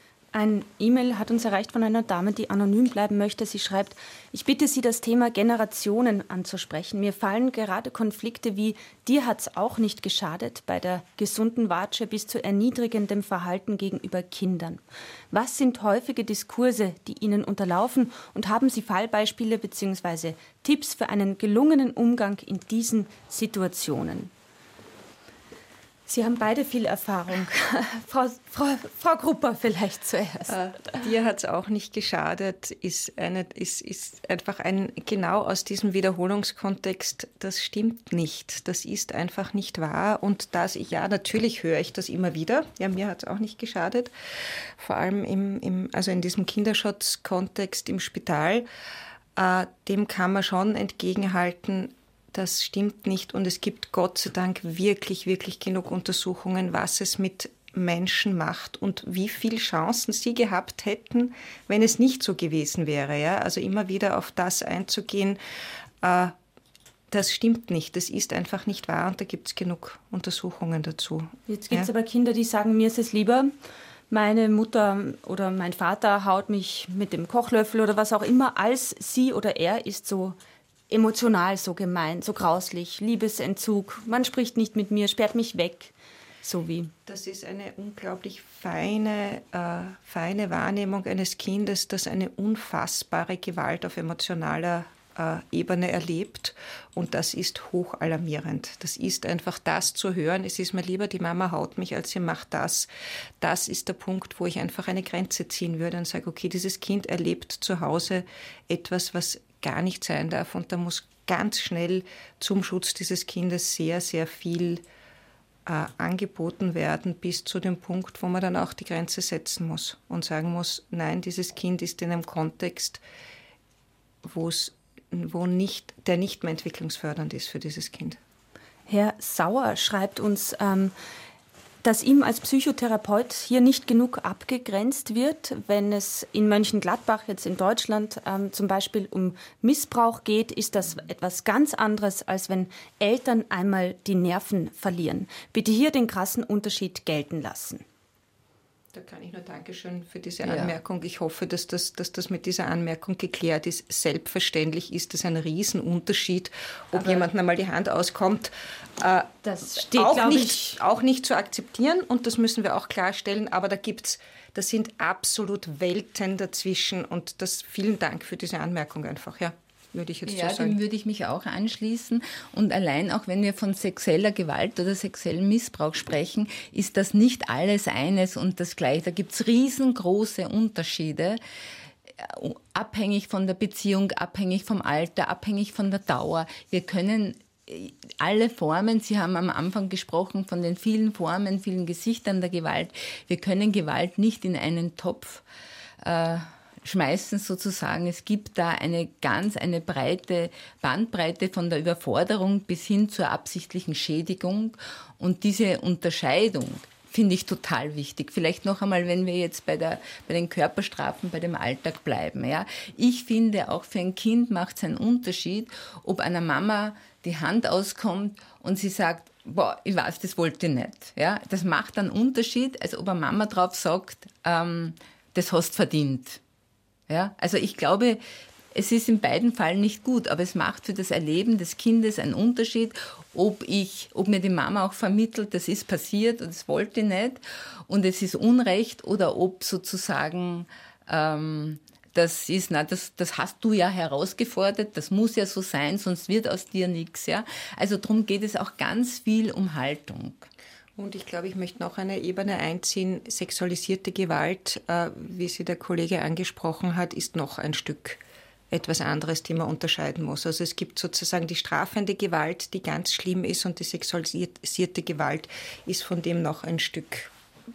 Ein E-Mail hat uns erreicht von einer Dame, die anonym bleiben möchte. Sie schreibt, ich bitte Sie, das Thema Generationen anzusprechen. Mir fallen gerade Konflikte wie dir hat's auch nicht geschadet bei der gesunden Watsche bis zu erniedrigendem Verhalten gegenüber Kindern. Was sind häufige Diskurse, die Ihnen unterlaufen und haben Sie Fallbeispiele bzw. Tipps für einen gelungenen Umgang in diesen Situationen? Sie haben beide viel Erfahrung. Frau, Frau, Frau Krupper vielleicht zuerst. Äh, dir hat es auch nicht geschadet, ist, eine, ist, ist einfach ein, genau aus diesem Wiederholungskontext, das stimmt nicht. Das ist einfach nicht wahr. Und das, ja, natürlich höre ich das immer wieder. Ja, mir hat es auch nicht geschadet. Vor allem im, im, also in diesem Kinderschutzkontext im Spital. Äh, dem kann man schon entgegenhalten, das stimmt nicht und es gibt Gott sei Dank wirklich, wirklich genug Untersuchungen, was es mit Menschen macht und wie viele Chancen sie gehabt hätten, wenn es nicht so gewesen wäre. Ja? Also immer wieder auf das einzugehen, äh, das stimmt nicht, das ist einfach nicht wahr und da gibt es genug Untersuchungen dazu. Jetzt gibt es ja. aber Kinder, die sagen, mir ist es lieber, meine Mutter oder mein Vater haut mich mit dem Kochlöffel oder was auch immer, als sie oder er ist so emotional, so gemein, so grauslich, Liebesentzug, man spricht nicht mit mir, sperrt mich weg, so wie. Das ist eine unglaublich feine, äh, feine Wahrnehmung eines Kindes, das eine unfassbare Gewalt auf emotionaler äh, Ebene erlebt und das ist hoch alarmierend. Das ist einfach das zu hören, es ist mir lieber, die Mama haut mich, als sie macht das. Das ist der Punkt, wo ich einfach eine Grenze ziehen würde und sage, okay, dieses Kind erlebt zu Hause etwas, was gar nicht sein darf und da muss ganz schnell zum Schutz dieses Kindes sehr, sehr viel äh, angeboten werden, bis zu dem Punkt, wo man dann auch die Grenze setzen muss und sagen muss, nein, dieses Kind ist in einem Kontext, wo es wo nicht, der nicht mehr entwicklungsfördernd ist für dieses Kind. Herr Sauer schreibt uns, ähm, dass ihm als Psychotherapeut hier nicht genug abgegrenzt wird, wenn es in Mönchengladbach, jetzt in Deutschland, ähm, zum Beispiel um Missbrauch geht, ist das etwas ganz anderes, als wenn Eltern einmal die Nerven verlieren. Bitte hier den krassen Unterschied gelten lassen. Da kann ich nur Dankeschön für diese Anmerkung. Ja. Ich hoffe, dass das, dass das mit dieser Anmerkung geklärt ist. Selbstverständlich ist es ein Riesenunterschied, ob aber jemand einmal die Hand auskommt. Äh, das steht, auch, nicht, ich auch nicht zu akzeptieren und das müssen wir auch klarstellen. Aber da gibt's, da sind absolut Welten dazwischen und das, vielen Dank für diese Anmerkung einfach, ja. Würde ich jetzt ja, so sagen. dem würde ich mich auch anschließen. Und allein auch wenn wir von sexueller Gewalt oder sexuellem Missbrauch sprechen, ist das nicht alles eines und das Gleiche. Da gibt es riesengroße Unterschiede, abhängig von der Beziehung, abhängig vom Alter, abhängig von der Dauer. Wir können alle Formen, Sie haben am Anfang gesprochen von den vielen Formen, vielen Gesichtern der Gewalt, wir können Gewalt nicht in einen Topf äh, schmeißen sozusagen. Es gibt da eine ganz, eine breite Bandbreite von der Überforderung bis hin zur absichtlichen Schädigung. Und diese Unterscheidung finde ich total wichtig. Vielleicht noch einmal, wenn wir jetzt bei, der, bei den Körperstrafen, bei dem Alltag bleiben. Ja. Ich finde, auch für ein Kind macht es einen Unterschied, ob einer Mama die Hand auskommt und sie sagt, boah, ich weiß, das wollte ich nicht. Ja. Das macht einen Unterschied, als ob eine Mama drauf sagt, ähm, das hast verdient. Ja, also ich glaube, es ist in beiden Fällen nicht gut, aber es macht für das Erleben des Kindes einen Unterschied, ob ich, ob mir die Mama auch vermittelt, das ist passiert und das wollte ich nicht und es ist Unrecht oder ob sozusagen ähm, das ist, na, das, das hast du ja herausgefordert, das muss ja so sein, sonst wird aus dir nichts. Ja? Also darum geht es auch ganz viel um Haltung. Und ich glaube, ich möchte noch eine Ebene einziehen. Sexualisierte Gewalt, äh, wie sie der Kollege angesprochen hat, ist noch ein Stück etwas anderes, die man unterscheiden muss. Also es gibt sozusagen die strafende Gewalt, die ganz schlimm ist und die sexualisierte Gewalt ist von dem noch ein Stück.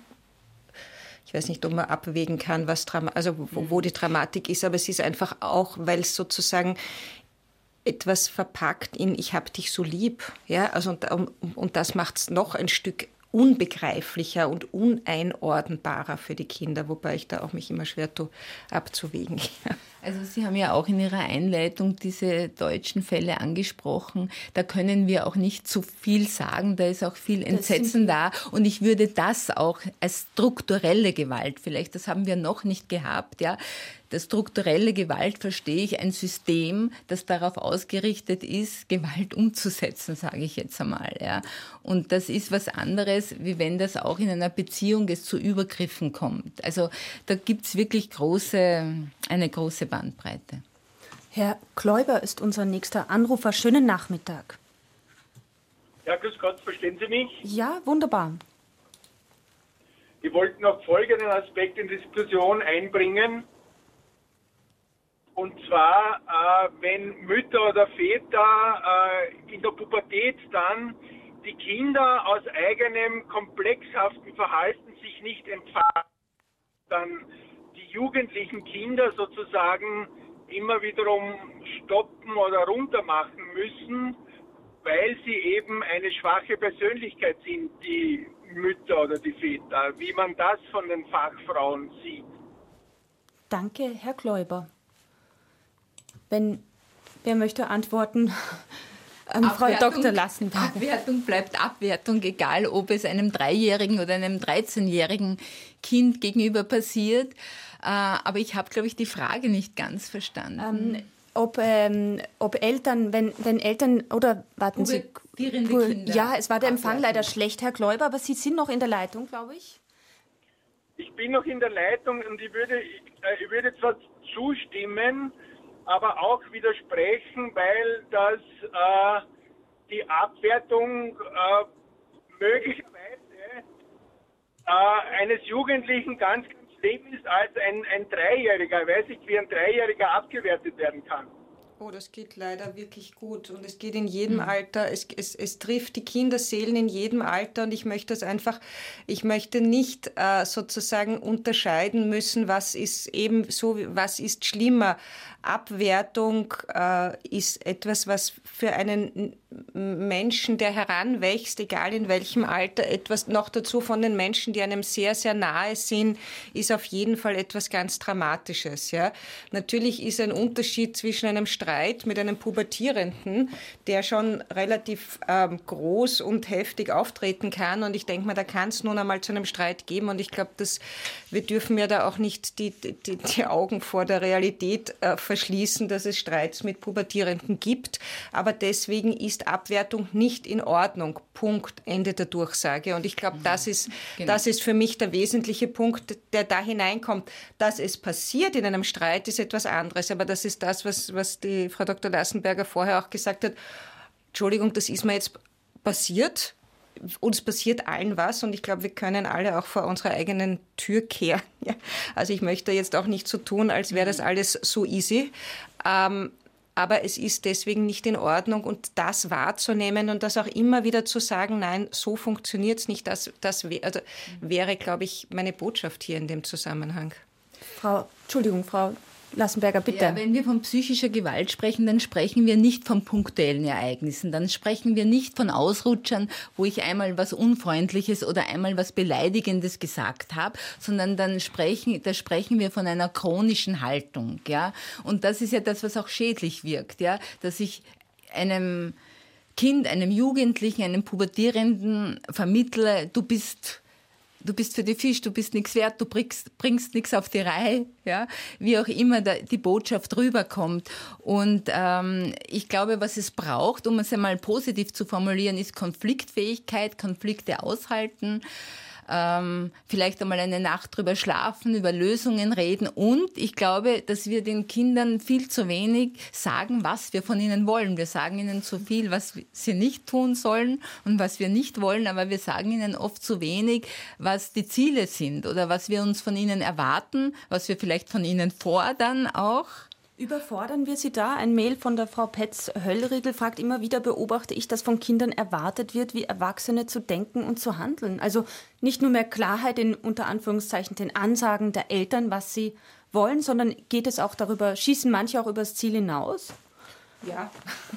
Ich weiß nicht, ob man abwägen kann, was Drama- also wo, wo die Dramatik ist, aber es ist einfach auch, weil es sozusagen etwas verpackt in ich hab dich so lieb, ja, also und, und das macht es noch ein Stück unbegreiflicher und uneinordnbarer für die Kinder, wobei ich da auch mich immer schwer tue, abzuwägen. Also Sie haben ja auch in Ihrer Einleitung diese deutschen Fälle angesprochen. Da können wir auch nicht zu viel sagen, da ist auch viel Entsetzen da. Und ich würde das auch als strukturelle Gewalt, vielleicht, das haben wir noch nicht gehabt, ja. Das strukturelle Gewalt verstehe ich ein System, das darauf ausgerichtet ist, Gewalt umzusetzen, sage ich jetzt einmal. Ja. Und das ist was anderes, wie wenn das auch in einer Beziehung es zu Übergriffen kommt. Also da gibt es wirklich große, eine große Bandbreite. Herr Kläuber ist unser nächster Anrufer. Schönen Nachmittag. Ja, grüß Gott, verstehen Sie mich? Ja, wunderbar. Ich wollte noch folgenden Aspekt in die Diskussion einbringen. Und zwar, äh, wenn Mütter oder Väter äh, in der Pubertät dann die Kinder aus eigenem komplexhaften Verhalten sich nicht empfangen, dann die jugendlichen Kinder sozusagen immer wiederum stoppen oder runtermachen müssen, weil sie eben eine schwache Persönlichkeit sind, die Mütter oder die Väter, wie man das von den Fachfrauen sieht. Danke, Herr Kläuber. Wenn, wer möchte antworten? Ähm, Frau Doktor Lassenberger. Abwertung bleibt Abwertung, egal ob es einem Dreijährigen oder einem dreizehnjährigen Kind gegenüber passiert. Äh, aber ich habe, glaube ich, die Frage nicht ganz verstanden. Ähm, ob, ähm, ob Eltern, wenn, wenn Eltern, oder warten Sie... Kinder. Ja, es war der Empfang leider schlecht, Herr Gläuber, aber Sie sind noch in der Leitung, glaube ich. Ich bin noch in der Leitung und ich würde, ich würde zwar zustimmen, aber auch widersprechen, weil das äh, die Abwertung äh, möglicherweise äh, eines Jugendlichen ganz, ganz schlimm ist als ein, ein Dreijähriger. Ich weiß nicht, wie ein Dreijähriger abgewertet werden kann. Oh, das geht leider wirklich gut und es geht in jedem Alter, es, es, es trifft die Kinderseelen in jedem Alter und ich möchte das einfach, ich möchte nicht äh, sozusagen unterscheiden müssen, was ist eben so, was ist schlimmer. Abwertung äh, ist etwas, was für einen Menschen, der heranwächst, egal in welchem Alter, etwas noch dazu von den Menschen, die einem sehr, sehr nahe sind, ist auf jeden Fall etwas ganz Dramatisches. Ja? Natürlich ist ein Unterschied zwischen einem Streit mit einem Pubertierenden, der schon relativ ähm, groß und heftig auftreten kann. Und ich denke mal, da kann es nun einmal zu einem Streit geben. Und ich glaube, dass wir dürfen ja da auch nicht die, die, die Augen vor der Realität äh, verschließen, dass es Streits mit Pubertierenden gibt. Aber deswegen ist Abwertung nicht in Ordnung. Punkt. Ende der Durchsage. Und ich glaube, das ist, genau. das ist für mich der wesentliche Punkt, der da hineinkommt. Dass es passiert in einem Streit, ist etwas anderes. Aber das ist das, was, was die Frau Doktor Lassenberger vorher auch gesagt hat. Entschuldigung, das ist mir jetzt passiert. Uns passiert allen was und ich glaube, wir können alle auch vor unserer eigenen Tür kehren. Ja. Also ich möchte jetzt auch nicht so tun, als wäre das alles so easy. Ähm, aber es ist deswegen nicht in Ordnung und das wahrzunehmen und das auch immer wieder zu sagen, nein, so funktioniert es nicht. Das, das wär, also wäre, glaube ich, meine Botschaft hier in dem Zusammenhang. Frau, Entschuldigung, Frau Lassenberger, bitte. Ja, wenn wir von psychischer Gewalt sprechen, dann sprechen wir nicht von punktuellen Ereignissen. Dann sprechen wir nicht von Ausrutschern, wo ich einmal was Unfreundliches oder einmal was Beleidigendes gesagt habe, sondern dann sprechen, da sprechen wir von einer chronischen Haltung. Ja? Und das ist ja das, was auch schädlich wirkt, ja? Dass ich einem Kind, einem Jugendlichen, einem Pubertierenden vermittle, du bist... Du bist für die Fisch, du bist nichts wert, du bringst, bringst nichts auf die Reihe, ja, wie auch immer da die Botschaft rüberkommt. Und ähm, ich glaube, was es braucht, um es einmal positiv zu formulieren, ist Konfliktfähigkeit, Konflikte aushalten, ähm, vielleicht einmal eine Nacht drüber schlafen, über Lösungen reden. Und ich glaube, dass wir den Kindern viel zu wenig sagen, was wir von ihnen wollen. Wir sagen ihnen zu viel, was sie nicht tun sollen und was wir nicht wollen, aber wir sagen ihnen oft zu wenig, was die Ziele sind oder was wir uns von ihnen erwarten, was wir vielleicht von ihnen fordern auch. Überfordern wir Sie da? Ein Mail von der Frau Petz-Höllriegel fragt, immer wieder beobachte ich, dass von Kindern erwartet wird, wie Erwachsene zu denken und zu handeln. Also nicht nur mehr Klarheit in unter Anführungszeichen den Ansagen der Eltern, was sie wollen, sondern geht es auch darüber, schießen manche auch übers Ziel hinaus? Ja,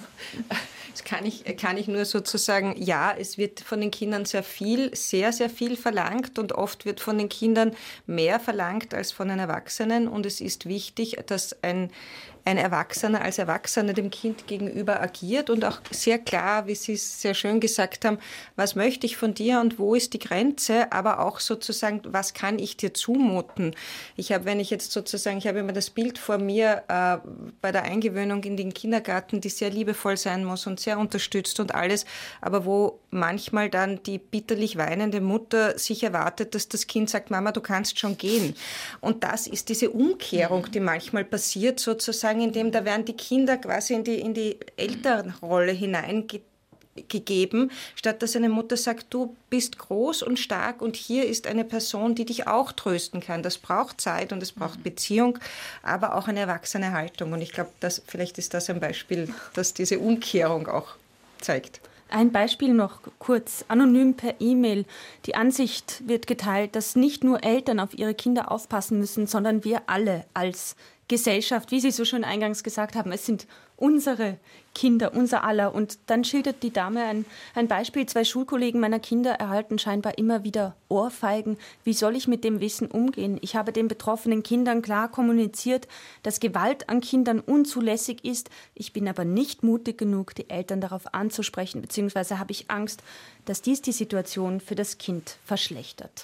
das kann ich, kann ich nur sozusagen, ja, es wird von den Kindern sehr viel, sehr, sehr viel verlangt und oft wird von den Kindern mehr verlangt als von den Erwachsenen und es ist wichtig, dass ein, ein Erwachsener als Erwachsener dem Kind gegenüber agiert und auch sehr klar, wie Sie es sehr schön gesagt haben, was möchte ich von dir und wo ist die Grenze, aber auch sozusagen, was kann ich dir zumuten? Ich habe, wenn ich jetzt sozusagen, ich habe immer das Bild vor mir äh, bei der Eingewöhnung in den Kindergarten, die sehr liebevoll sein muss und sehr unterstützt und alles, aber wo manchmal dann die bitterlich weinende Mutter sich erwartet, dass das Kind sagt, Mama, du kannst schon gehen. Und das ist diese Umkehrung, die manchmal passiert, sozusagen, indem da werden die Kinder quasi in die, in die Elternrolle hineingegeben, statt dass eine Mutter sagt, du bist groß und stark und hier ist eine Person, die dich auch trösten kann. Das braucht Zeit und es braucht Beziehung, aber auch eine erwachsene Haltung. Und ich glaube, dass, vielleicht ist das ein Beispiel, das diese Umkehrung auch zeigt. Ein Beispiel noch kurz, anonym per E-Mail. Die Ansicht wird geteilt, dass nicht nur Eltern auf ihre Kinder aufpassen müssen, sondern wir alle als Gesellschaft, wie Sie so schön eingangs gesagt haben, es sind unsere Kinder, unser aller. Und dann schildert die Dame ein, ein Beispiel. Zwei Schulkollegen meiner Kinder erhalten scheinbar immer wieder Ohrfeigen. Wie soll ich mit dem Wissen umgehen? Ich habe den betroffenen Kindern klar kommuniziert, dass Gewalt an Kindern unzulässig ist. Ich bin aber nicht mutig genug, die Eltern darauf anzusprechen, beziehungsweise habe ich Angst, dass dies die Situation für das Kind verschlechtert.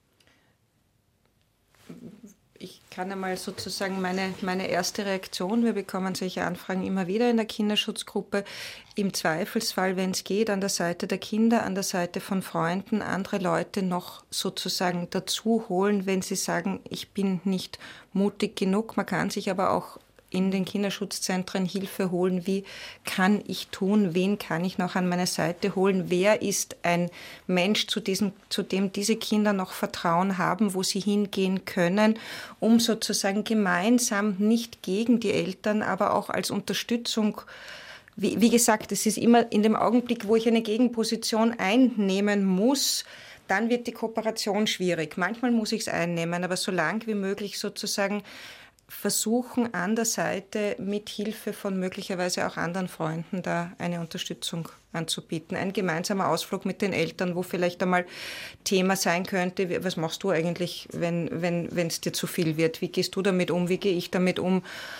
Ich kann einmal sozusagen meine, meine erste Reaktion, wir bekommen solche Anfragen immer wieder in der Kinderschutzgruppe, im Zweifelsfall, wenn es geht, an der Seite der Kinder, an der Seite von Freunden, andere Leute noch sozusagen dazu holen, wenn sie sagen, ich bin nicht mutig genug. Man kann sich aber auch in den Kinderschutzzentren Hilfe holen. Wie kann ich tun? Wen kann ich noch an meine Seite holen? Wer ist ein Mensch, zu diesem, zu dem diese Kinder noch Vertrauen haben, wo sie hingehen können, um sozusagen gemeinsam nicht gegen die Eltern, aber auch als Unterstützung. Wie, wie gesagt, es ist immer in dem Augenblick, wo ich eine Gegenposition einnehmen muss, dann wird die Kooperation schwierig. Manchmal muss ich es einnehmen, aber so lang wie möglich sozusagen versuchen, an der Seite mit Hilfe von möglicherweise auch anderen Freunden da eine Unterstützung anzubieten. Ein gemeinsamer Ausflug mit den Eltern, wo vielleicht einmal Thema sein könnte, was machst du eigentlich, wenn wenn wenn es dir zu viel wird? Wie gehst du damit um? Wie gehe ich damit um?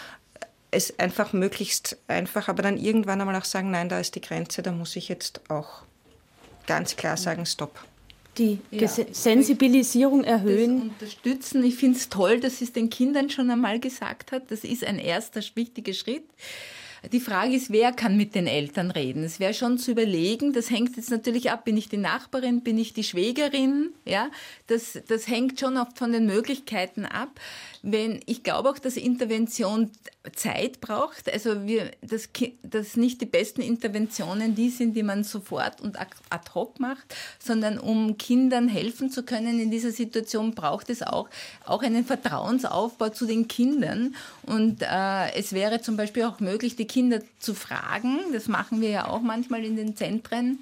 Es einfach möglichst einfach, aber dann irgendwann einmal auch sagen, nein, da ist die Grenze, da muss ich jetzt auch ganz klar sagen, stopp. Die ja, Sensibilisierung erhöhen. Unterstützen. Ich finde es toll, dass sie es den Kindern schon einmal gesagt hat. Das ist ein erster wichtiger Schritt. Die Frage ist, wer kann mit den Eltern reden? Es wäre schon zu überlegen, das hängt jetzt natürlich ab, bin ich die Nachbarin, bin ich die Schwägerin? Ja, das, das hängt schon oft von den Möglichkeiten ab. Wenn, ich glaube auch, dass Intervention Zeit braucht, also wir, dass, dass nicht die besten Interventionen die sind, die man sofort und ad hoc macht, sondern um Kindern helfen zu können in dieser Situation, braucht es auch, auch einen Vertrauensaufbau zu den Kindern. Und äh, es wäre zum Beispiel auch möglich, die Kinder zu fragen, das machen wir ja auch manchmal in den Zentren,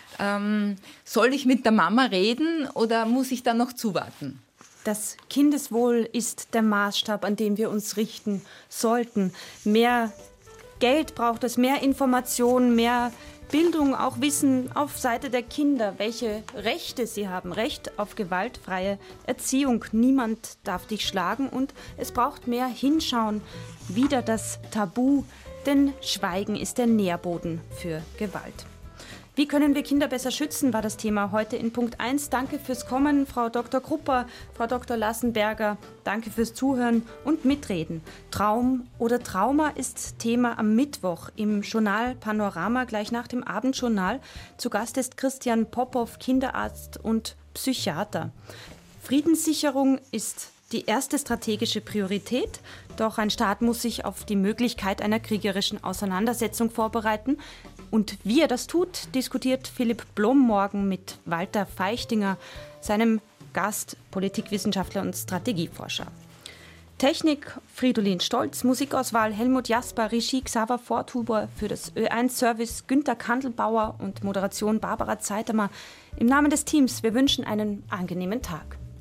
ähm, soll ich mit der Mama reden oder muss ich da noch zuwarten? Das Kindeswohl ist der Maßstab, an dem wir uns richten sollten. Mehr Geld braucht es, mehr Informationen, mehr Bildung, auch Wissen auf Seite der Kinder, welche Rechte sie haben. Recht auf gewaltfreie Erziehung. Niemand darf dich schlagen und es braucht mehr Hinschauen. Wieder das Tabu, denn Schweigen ist der Nährboden für Gewalt. Wie können wir Kinder besser schützen, war das Thema heute in Punkt eins. Danke fürs Kommen, Frau Doktor Krupper, Frau Doktor Lassenberger. Danke fürs Zuhören und Mitreden. Traum oder Trauma ist Thema am Mittwoch im Journal Panorama, gleich nach dem Abendjournal. Zu Gast ist Christian Popov, Kinderarzt und Psychiater. Friedenssicherung ist die erste strategische Priorität. Doch ein Staat muss sich auf die Möglichkeit einer kriegerischen Auseinandersetzung vorbereiten. Und wie er das tut, diskutiert Philipp Blom morgen mit Walter Feichtinger, seinem Gast, Politikwissenschaftler und Strategieforscher. Technik Fridolin Stolz, Musikauswahl Helmut Jasper, Regie Xaver Forthuber, für das Ö eins Service Günter Kandelbauer und Moderation Barbara Zeitamer. Im Namen des Teams, wir wünschen einen angenehmen Tag.